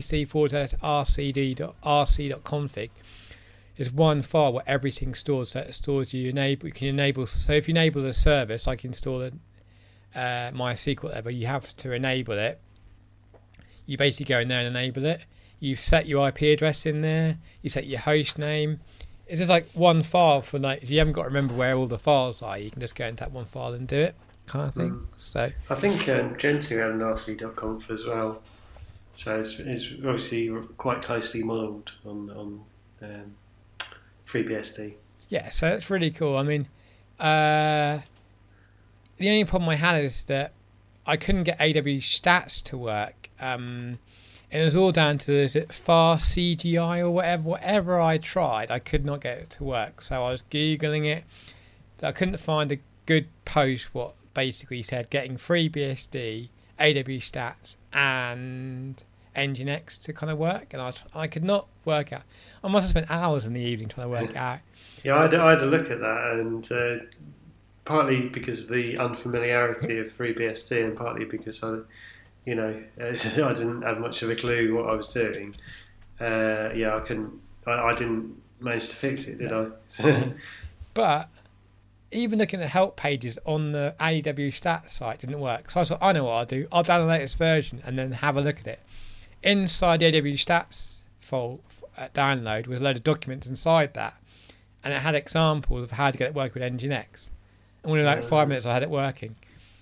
etc/rcd.rc.config is one file where everything's stored. So it stores you can enable. So if you enable a service, like install a MySQL, whatever, you have to enable it. You basically go in there and enable it. You set your IP address in there. You set your host name. It's just like one file for like, if you haven't got to remember where all the files are, you can just go into that one file and do it, kind of thing. So I think Gentoo had an rc.conf as well. So it's obviously quite closely modelled on FreeBSD. Yeah, so it's really cool. I mean, the only problem I had is that I couldn't get AWStats to work. It was all down to the fast CGI or whatever I tried, I could not get it to work. So I was Googling it. So I couldn't find a good post what basically said getting FreeBSD, AWStats and Nginx to kind of work. And I could not work out. I must have spent hours in the evening trying to work out. Yeah, I had a look at that, and partly because of the unfamiliarity of FreeBSD and partly because I didn't have much of a clue what I was doing. I didn't manage to fix it, did I? But even looking at help pages on the AWStats site didn't work. So I thought, I know what I'll do. I'll download the latest version and then have a look at it. Inside the AWStats download was a load of documents inside that, and it had examples of how to get it working with Nginx. And within like 5 minutes, I had it working.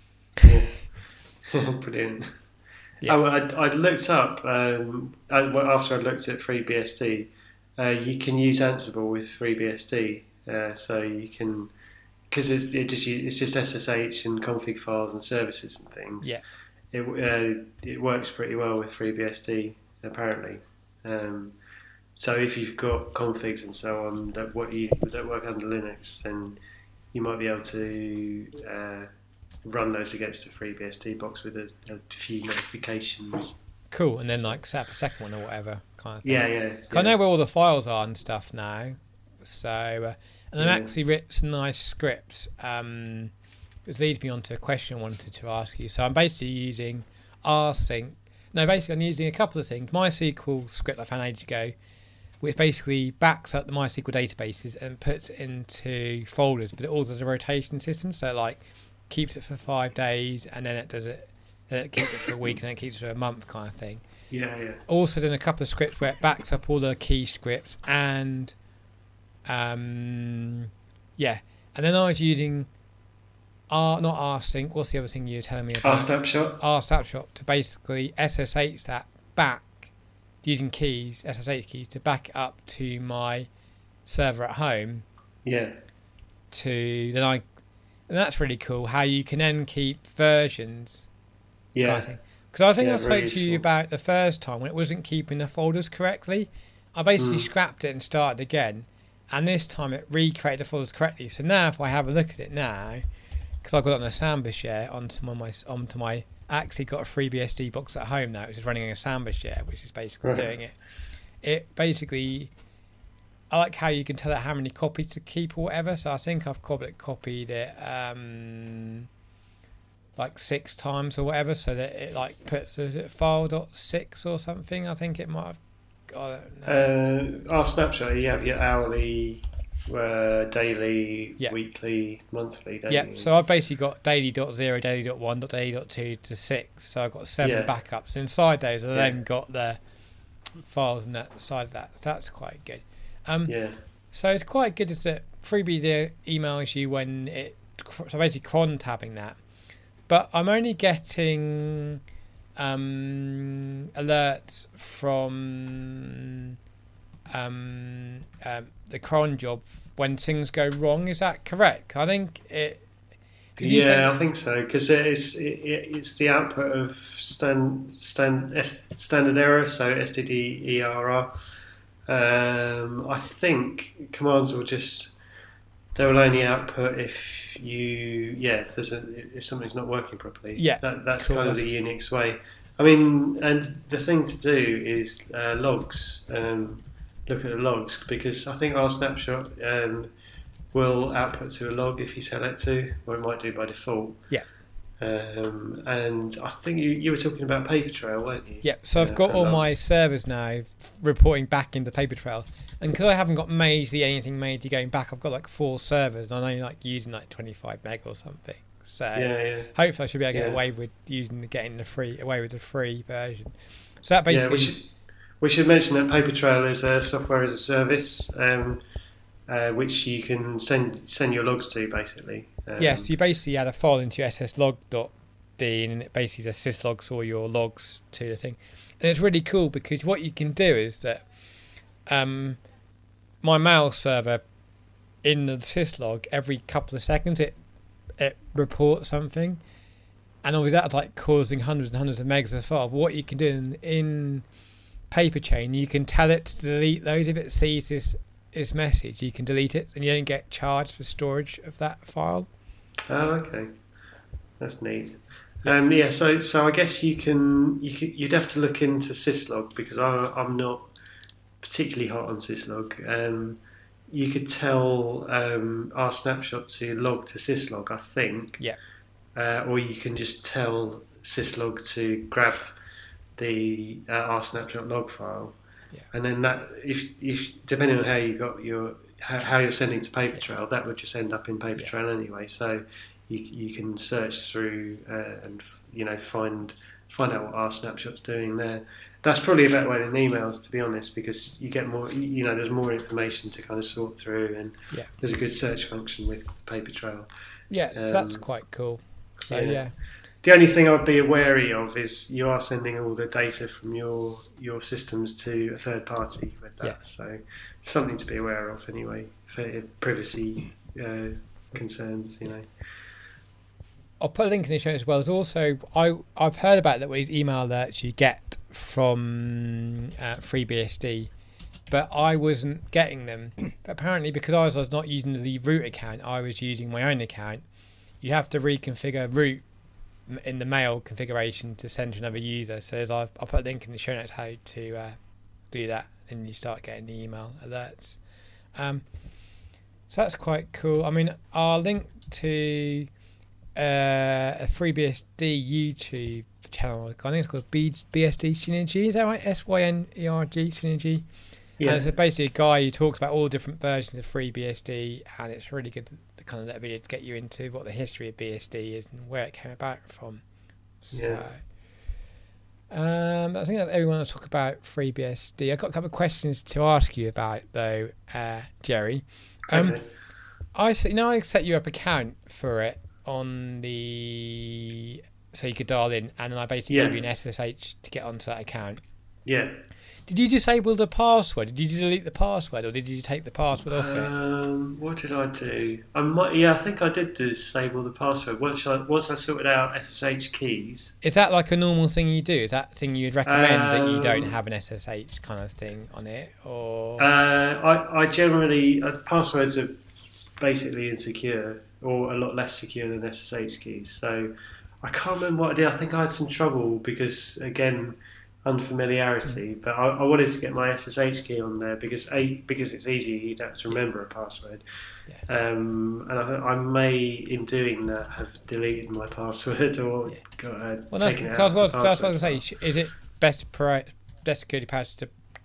Brilliant. Yeah. I looked up after I looked at FreeBSD. You can use Ansible with FreeBSD, so you can, because it's just SSH and config files and services and things. Yeah, it works pretty well with FreeBSD apparently. So if you've got configs and so on that work under Linux, then you might be able to run those against a FreeBSD box with a few notifications. Cool, and then like set up a second one or whatever kind of thing. Yeah. I know where all the files are and stuff now. So, and I've actually written some nice scripts. Which leads me on to a question I wanted to ask you. So I'm basically using rsync. No, basically I'm using a couple of things. MySQL script I found ages ago, which basically backs up the MySQL databases and puts it into folders, but it also does a rotation system. So like keeps it for 5 days and then it keeps it for a week and then it keeps it for a month kind of thing. Yeah. Also done a couple of scripts where it backs up all the key scripts and and then I was using not rsync, what's the other thing you were telling me about? RSnapshot to basically SSH that back using keys, SSH keys, to back it up to my server at home. Yeah. And that's really cool how you can then keep versions. Yeah. Because I think I spoke to you about the first time when it wasn't keeping the folders correctly. I basically scrapped it and started again. And this time it recreated the folders correctly. So now if I have a look at it now, because I've got it on a Samba share onto my I actually got a FreeBSD box at home now, which is running a Samba share, which is basically doing it. It basically, I like how you can tell it how many copies to keep or whatever. So I think I've copied it like 6 times or whatever, so that it like puts, is it file.6 or something? I think it might have I don't know. Our snapshot, you have your hourly, daily, weekly, monthly. So I've basically got daily.0, daily.1, daily.2 to 6. So I've got 7 backups. Inside those, I then got the files and that side of that. So that's quite good. So it's quite good that FreeBSD emails you when it. So basically, cron tabbing that. But I'm only getting alerts from the cron job when things go wrong. Is that correct? I think it. I think so, because it's the output of standard error, so std err. I think commands will they will only output if if something's not working properly. That's cool. Kind of the Unix way. I mean, and the thing to do is logs. Look at the logs, because I think our snapshot will output to a log if you tell it to, or it might do by default. And I think you were talking about Papertrail, weren't you? So I've got all my servers now reporting back into Papertrail, and because I haven't got anything major going back, I've got like 4 servers, and I'm only like using like 25 meg or something. So hopefully I should be able to get away with getting the free version. So that basically. We should mention that Papertrail is a software as a service, which you can send your logs to, basically. So you basically add a file into your sslog.d, and it basically says syslogs or your logs to the thing. And it's really cool because what you can do is that my mail server in the syslog, every couple of seconds it reports something, and obviously that's like causing hundreds and hundreds of megs of file. But what you can do in Paperchain, you can tell it to delete those. If it sees this message, you can delete it, and you don't get charged for storage of that file. Oh, okay, that's neat. So I guess you'd have to look into syslog, because I'm not particularly hot on syslog. You could tell our snapshot to log to syslog, I think. Or you can just tell syslog to grab the R snapshot log file, and then that, if depending on how you got how you're sending to Papertrail, that would just end up in Papertrail anyway. So you can search through and find out what R snapshot's doing there. That's probably a better way than emails, to be honest, because you get more. There's more information to kind of sort through, and there's a good search function with Papertrail. So that's quite cool. So The only thing I'd be wary of is you are sending all the data from your systems to a third party with that. So something to be aware of anyway for privacy concerns. I'll put a link in the show as well. There's also I've heard about that with these email alerts you get from FreeBSD, but I wasn't getting them. But apparently, because I was not using the root account, I was using my own account. You have to reconfigure root in the mail configuration to send to another user. So I'll put a link in the show notes how to do that, and you start getting the email alerts. So that's quite cool. I mean, I'll link to a FreeBSD YouTube channel. I think it's called BSD Synergy. Is that right? SYNERG Synergy. And it's basically a guy who talks about all the different versions of FreeBSD, and it's really good to kind of that video to get you into what the history of BSD is and where it came about from. So, I think that everyone will talk about FreeBSD. I've got a couple of questions to ask you about, though, Jerry. Okay. I set you up an account for it so you could dial in, and then I basically gave you an SSH to get onto that account. Did you disable the password? Did you delete the password, or did you take the password off it? What did I do? I think I did disable the password once I sorted out SSH keys. Is that like a normal thing you do? Is that thing you'd recommend that you don't have an SSH kind of thing on it, or? I generally passwords are basically insecure, or a lot less secure than SSH keys. So I can't remember what I did. I think I had some trouble because, again, unfamiliarity, but I wanted to get my SSH key on there because it's easier. You'd have to remember a password, and I may, in doing that, have deleted my password or taken it out. That's what I was going to say. Is it best security patch to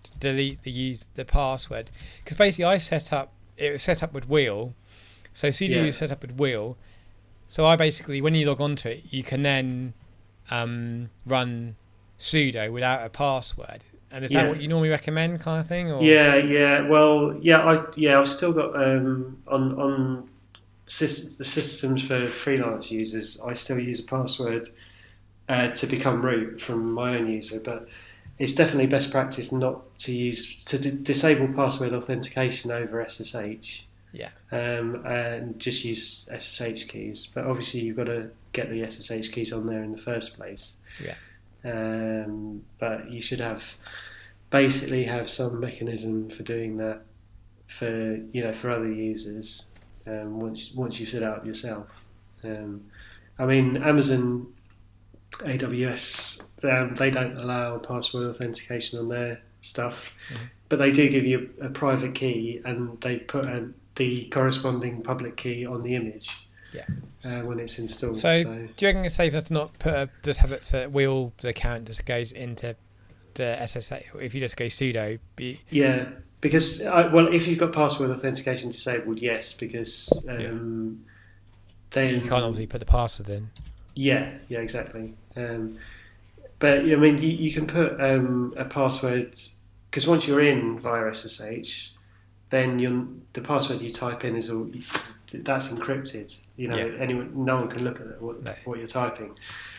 to delete the password, because basically it was set up with Wheel, so sudo is set up with Wheel. So I basically, when you log onto it, you can then run sudo without a password. And is that what you normally recommend, kind of thing? Or? Yeah. Well, I've still got on the systems for freelance users. I still use a password to become root from my own user, but it's definitely best practice not to disable password authentication over SSH. Yeah. And just use SSH keys, but obviously you've got to get the SSH keys on there in the first place. Yeah. But you should basically have some mechanism for doing that for other users once you set it up yourself. I mean, Amazon AWS they don't allow password authentication on their stuff, but they do give you a private key, and they put the corresponding public key on the image. When it's installed. So do you reckon it's safer to not just have it so Wheel the account just goes into the SSH? If you just go sudo, because if you've got password authentication disabled, yes, because then you can't obviously put the password in. Yeah, exactly. But I mean, you can put a password, because once you're in via SSH, then the password you type in that's encrypted. No one can look at what you're typing.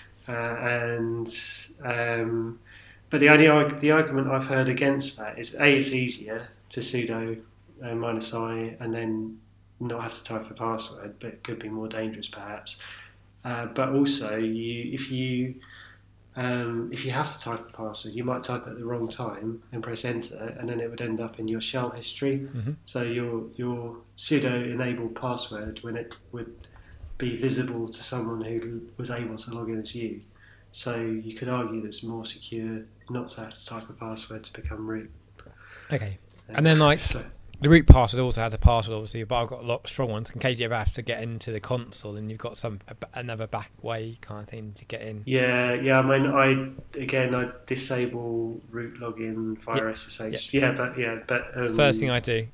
But the argument I've heard against that is it's easier to sudo -i and then not have to type a password, but it could be more dangerous perhaps. But also, if you have to type a password, you might type it at the wrong time and press enter, and then it would end up in your shell history. Mm-hmm. So your sudo-enabled password, when it would be visible to someone who was able to log in as you. So you could argue that it's more secure not to have to type a password to become root. Okay. And then the root password also has a password, obviously, but I've got a lot of strong ones in case you ever have to get into the console and you've got another back way kind of thing to get in. Yeah. I mean, I disable root login via SSH. But it's the first thing I do.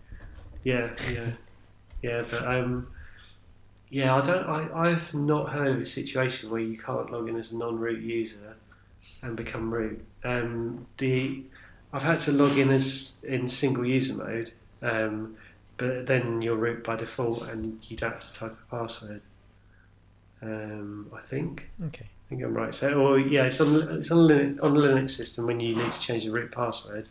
I've not heard of a situation where you can't log in as a non-root user and become root. I've had to log in in single user mode. But then you're root by default, and you don't have to type a password. I think. Okay. I think I'm right. So, it's on a Linux system when you need to change the root password.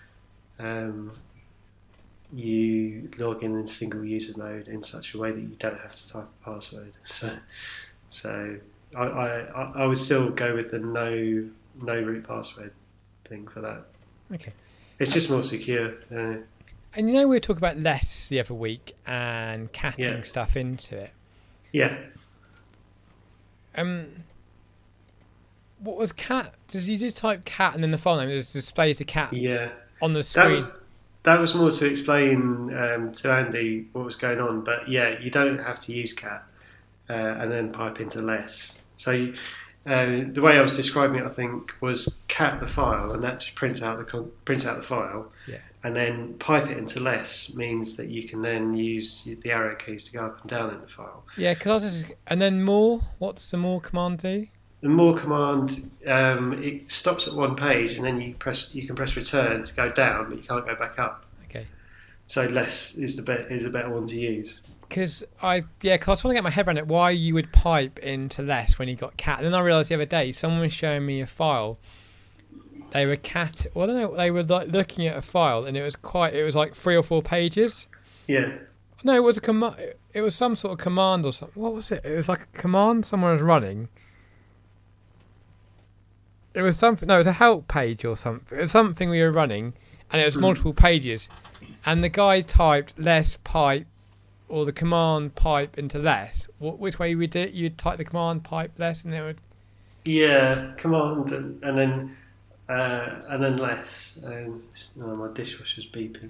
You log in single user mode in such a way that you don't have to type a password. So I would still go with the no root password thing for that. Okay. It's just more secure. And we were talking about less the other week and catting stuff into it. Yeah. What was cat? Does you just type cat and then the file name displays a cat on the screen? That was more to explain to Andy what was going on. But you don't have to use cat and then pipe into less. So the way I was describing it, I think, was cat the file, and that just prints out the file. Yeah. And then pipe it into less means that you can then use the arrow keys to go up and down in the file. Yeah, and then more. What does the more command do? The more command, it stops at one page, and then you can press return to go down, but you can't go back up. Okay. So less is a better one to use. Because I was trying to get my head around it, why you would pipe into less when you got cat. And then I realised the other day, someone was showing me a file. They were they were like looking at a file, and it was like 3 or 4 pages. Yeah. No, it was a command. It was some sort of command or something. What was it? It was like a command someone was running. It was something. No, it was a help page or something. It was something we were running, and it was multiple pages. And the guy typed less pipe, or the command pipe into less. Which way would it? You'd type the command pipe less, and it would. Yeah, command and then less. My dishwasher's beeping.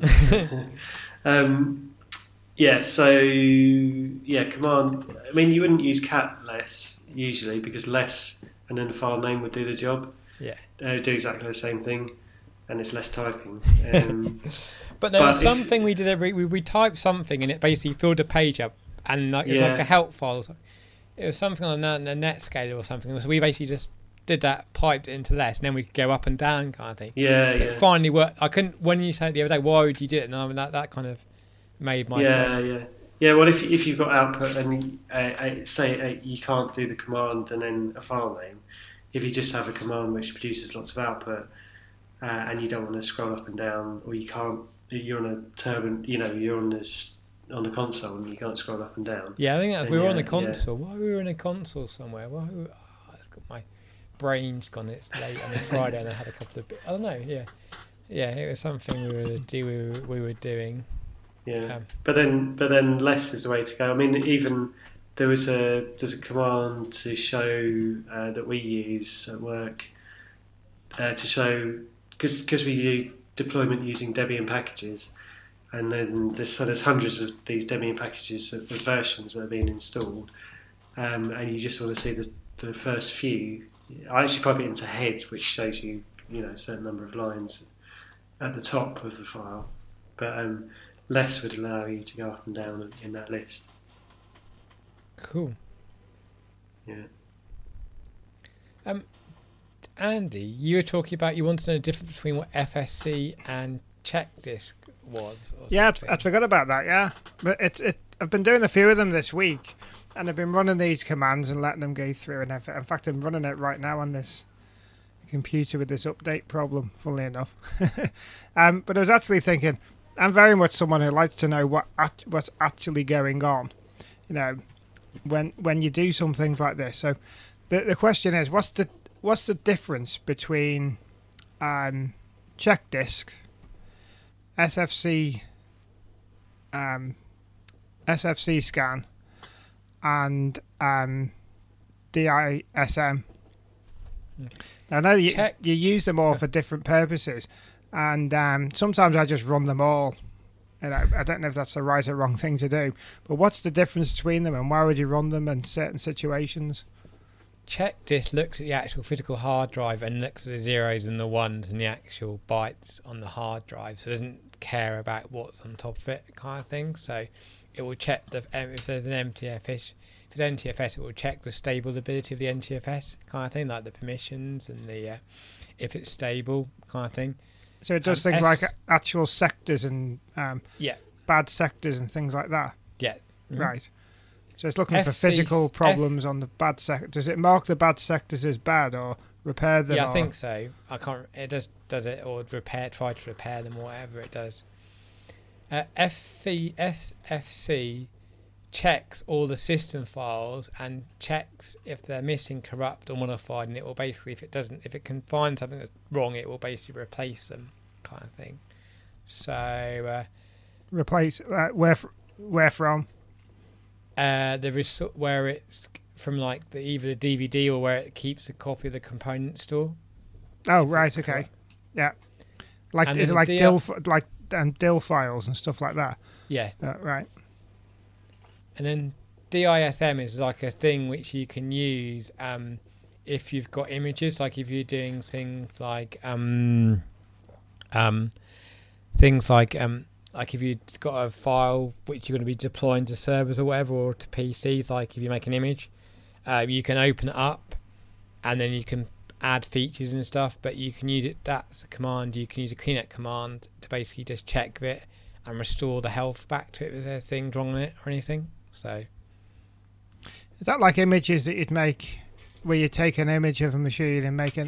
Command. I mean, you wouldn't use cat less usually, because less and then the file name would do the job. Yeah. Do exactly the same thing. and it's less typing. But there was something we did we typed something and it basically filled the page up, and like it was like a help file. It was something on the Netscaler or something. So we basically just did that, piped it into less, and then we could go up and down kind of thing. Yeah, so it finally worked. I couldn't. When you said the other day, why would you do it? And I mean, that kind of made my Yeah. Well, if you've got output and say you can't do the command and then a file name, if you just have a command which produces lots of output, and you don't want to scroll up and down, or you can't, you're on a turbine, you're on the console and you can't scroll up and down. Yeah, I think we were on the console. Why we were in a console somewhere? My brain's gone. It's late on a Friday and I had a couple of I don't know. Yeah, it was something we were doing. Yeah, but then less is the way to go. I mean, even there's a command to show that we use at work to show, because we do deployment using Debian packages, and then there's hundreds of these Debian packages of versions that are being installed, and you just want to see the first few. I actually pipe it into head, which shows you a certain number of lines at the top of the file, but less would allow you to go up and down in that list. Cool. Yeah. Andy, you were talking about you wanted to know the difference between what FSC and check disk was. Yeah, I'd forgot about that. Yeah, but I've been doing a few of them this week, and I've been running these commands and letting them go through. And in fact, I'm running it right now on this computer with this update problem. Funnily enough, but I was actually thinking, I'm very much someone who likes to know what's actually going on. When you do some things like this. So the question is, what's the difference between check disk, SFC scan, and DISM? Now, I know you use them all for different purposes, and sometimes I just run them all. I don't know if that's the right or wrong thing to do, but what's the difference between them, and why would you run them in certain situations? Check disk looks at the actual physical hard drive and looks at the zeros and the ones and the actual bytes on the hard drive, so it doesn't care about what's on top of it, kind of thing. So it will check if there's an NTFS. If it's NTFS, it will check the stable ability of the NTFS, kind of thing, like the permissions and the if it's stable, kind of thing. So it does things like actual sectors and bad sectors and things like that. Yeah. Mm-hmm. Right. So it's looking for physical problems on the bad sector. Does it mark the bad sectors as bad or repair them? Yeah, I think so. I can't. It does it or try to repair them or whatever it does. SFC checks all the system files and checks if they're missing, corrupt or modified, and it will basically, if it can find something that's wrong, it will basically replace them, kind of thing. So replace where from? There is where it's from, like either the DVD or where it keeps a copy of the component store. Oh, right, okay, yeah. Like, is it like DIL files and stuff like that? Yeah. Right. And then DISM is like a thing which you can use if you've got images, like if you're doing things like if you've got a file which you're going to be deploying to servers or whatever, or to PCs, like if you make an image, you can open it up and then you can add features and stuff, but you can use it, that's a command, you can use a cleanup command to basically just check it and restore the health back to it if there's things wrong with it or anything. So is that like images that you'd make where you take an image of a machine and make it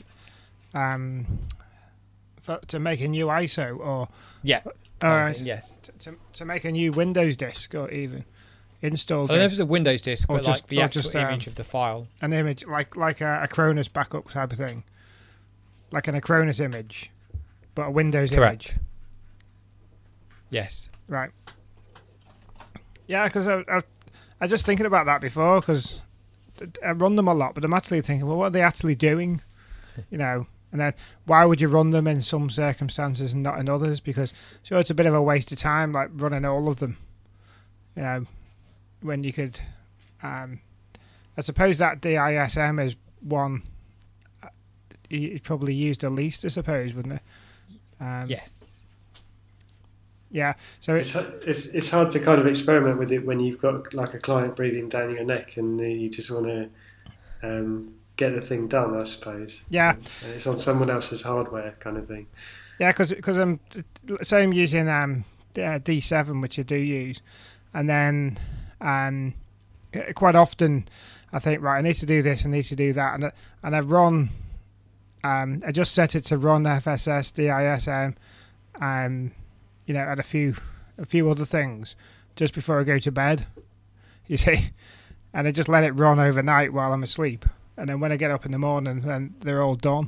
to make a new ISO, or yes, to make a new Windows disk, or even install disk? I don't know if it's a Windows disk, but like the actual image of the file, an image like a Acronis backup type of thing, like an Acronis image, but a Windows Correct. image. Yes. Right. Yeah, because I just thinking about that before, because I run them a lot, but I'm actually thinking, well, what are they actually doing? And then why would you run them in some circumstances and not in others? Because sure, it's a bit of a waste of time, like running all of them. When you could, I suppose that DISM is one you probably use the least, I suppose, wouldn't it? Yes. Yeah, so it's hard to kind of experiment with it when you've got like a client breathing down your neck and you just want to get the thing done, I suppose. Yeah, and it's on someone else's hardware, kind of thing. Yeah, because I'm using D7, which I do use, and then quite often I think, right, I need to do this, I need to do that, and I run. I just set it to run FSS, DISM, and a few other things just before I go to bed. You see, and I just let it run overnight while I'm asleep, and then when I get up in the morning, then they're all done.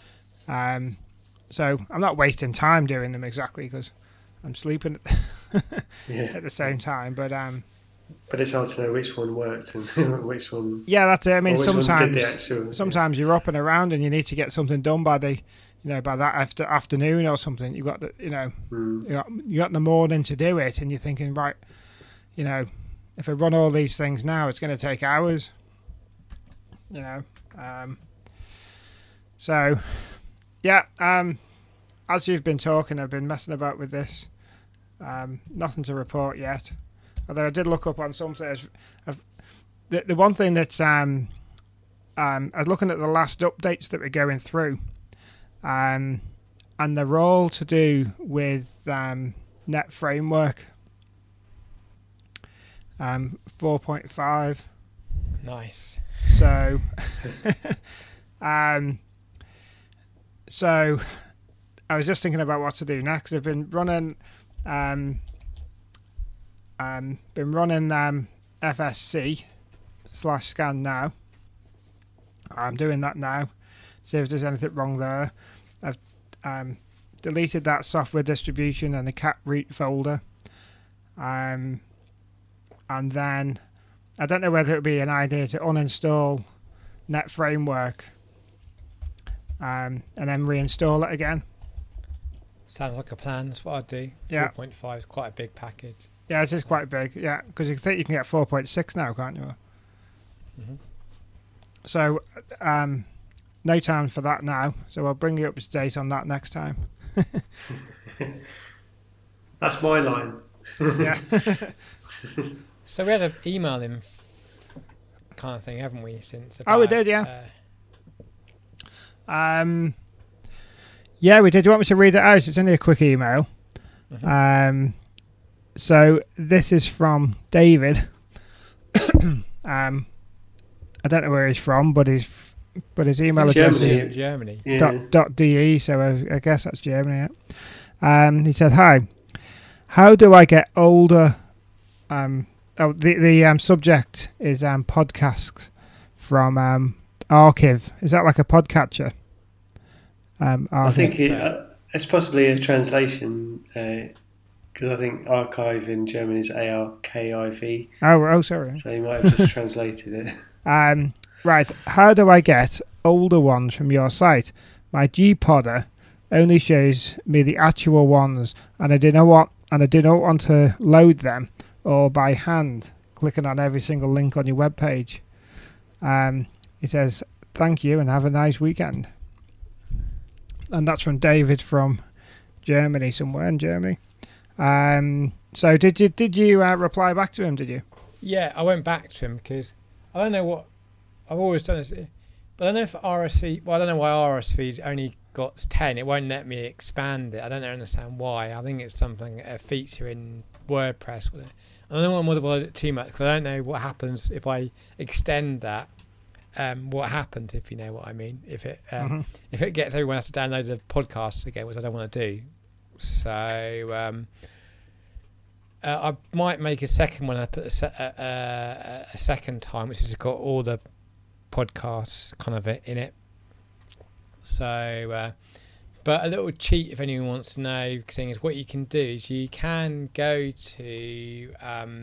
So I'm not wasting time doing them exactly because I'm sleeping at the same time. But it's hard to know which one worked and which one. Yeah, that's it. I mean, sometimes you're up and around and you need to get something done by that afternoon or something. You've got you got the morning to do it, and you're thinking, right, if I run all these things now, it's going to take hours. So. Yeah, as you've been talking, I've been messing about with this. Nothing to report yet. Although I did look up on something. The one thing that's I was looking at the last updates that we're going through, and they're all to do with Net Framework 4.5. Nice. So, So I was just thinking about what to do next. I've been running FSC/scan now. I'm doing that now. See if there's anything wrong there. I've deleted that software distribution and the cat root folder. And then I don't know whether it would be an idea to uninstall Net Framework. And then reinstall it again. Sounds like a plan. That's what I'd do. Yeah. 4.5 is quite a big package. Yeah, it is quite big. Yeah, because you think you can get 4.6 now, can't you? Mm-hmm. So, no time for that now. So I'll bring you up to date on that next time. That's my line. Yeah. So we had an email him kind of thing, haven't we? Since we did, yeah. Yeah, we did. Do you want me to read it out? It's only a quick email. Mm-hmm. So this is from David. I don't know where he's from, but his email address is Germany. .de. So I guess that's Germany. Yeah. He said, "Hi, how do I get older?" The subject is podcasts from Archive. Is that like a podcatcher? I think it's possibly a translation because I think archive in German is ARKIV. Oh, sorry. So you might have just translated it. Right. How do I get older ones from your site? My G-Podder only shows me the actual ones, and I do not want to load them or by hand, clicking on every single link on your webpage. He says, "Thank you and have a nice weekend." And that's from David from Germany, somewhere in Germany. So did you reply back to him? Did you? Yeah, I went back to him because I don't know what I've always done this, but I don't know if RSV. Well, I don't know why RSV's only got 10. It won't let me expand it. I don't understand why. I think it's a feature in WordPress. I don't want to modify it too much because I don't know what happens if I extend that. What happened, if you know what I mean, if it gets everyone has to download the podcast again, which I don't want to do. So I might make a second one. I put a second time, which has got all the podcasts kind of in it. So, but a little cheat if anyone wants to know, thing is what you can do is you can go to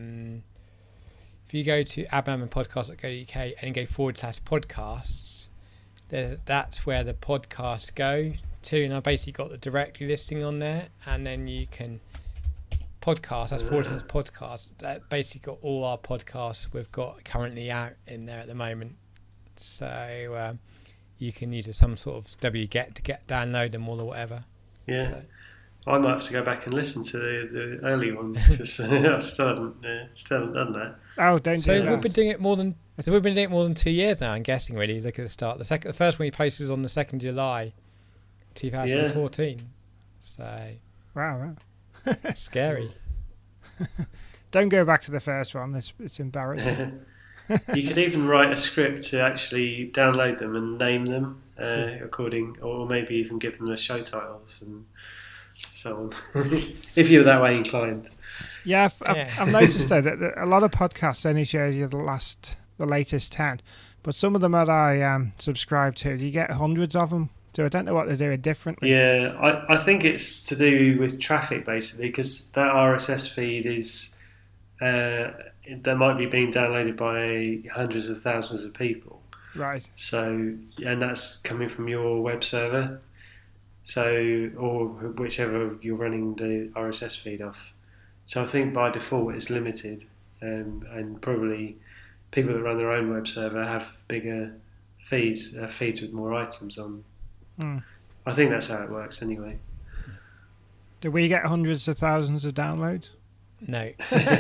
if you go to abandonpodcast.co.uk and go /podcasts, that's where the podcasts go to, and I've basically got the directory listing on there, and then you can podcast, that's / podcast, that basically got all our podcasts we've got currently out in there at the moment. So you can use some sort of wget to download them all or whatever. Yeah. So. I might have to go back and listen to the early ones because I still haven't done that. Oh, don't do that. We've been doing it more than 2 years now. I'm guessing. Really, look at the start. The first one we posted was on the 2nd July, 2014. Yeah. So wow. Scary. Don't go back to the first one. It's embarrassing. You could even write a script to actually download them and name them or maybe even give them the show titles and so on, if you're that way inclined. Yeah, I've noticed though that a lot of podcasts only shows you the latest 10, but some of them that I subscribe to, you get hundreds of them. So I don't know what they're doing differently. Yeah, I think it's to do with traffic basically, because that RSS feed is that might be being downloaded by hundreds of thousands of people. Right. So, and that's coming from your web server. So, or whichever you're running the RSS feed off. So I think by default it's limited, and probably people that run their own web server have bigger feeds with more items on. I think that's how it works anyway. Do we get hundreds of thousands of downloads? No.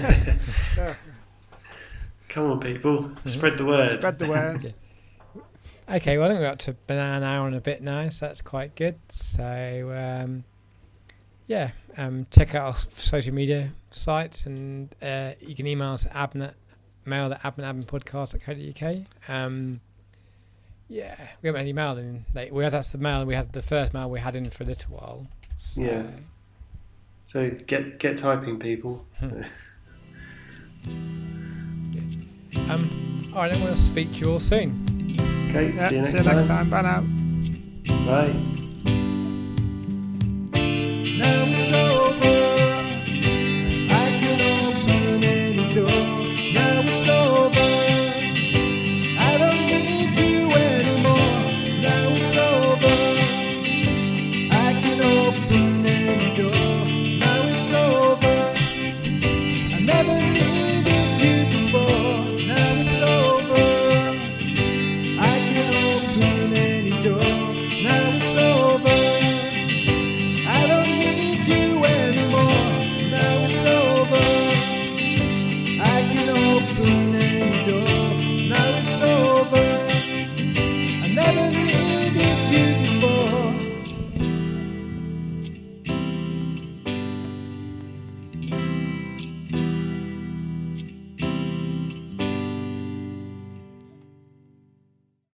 Come on, people. Spread the word. Spread the word. Okay, well, I think we're up to an hour and a bit now, so that's quite good. So, check out our social media sites, and you can email us at mail@adminpodcast.co.uk. We haven't had any mail in. That's the mail. We had the first mail we had in for a little while. So. Yeah. So get typing, people. All right, then we'll speak to you all soon. Okay, see you next time. Bye now. Bye.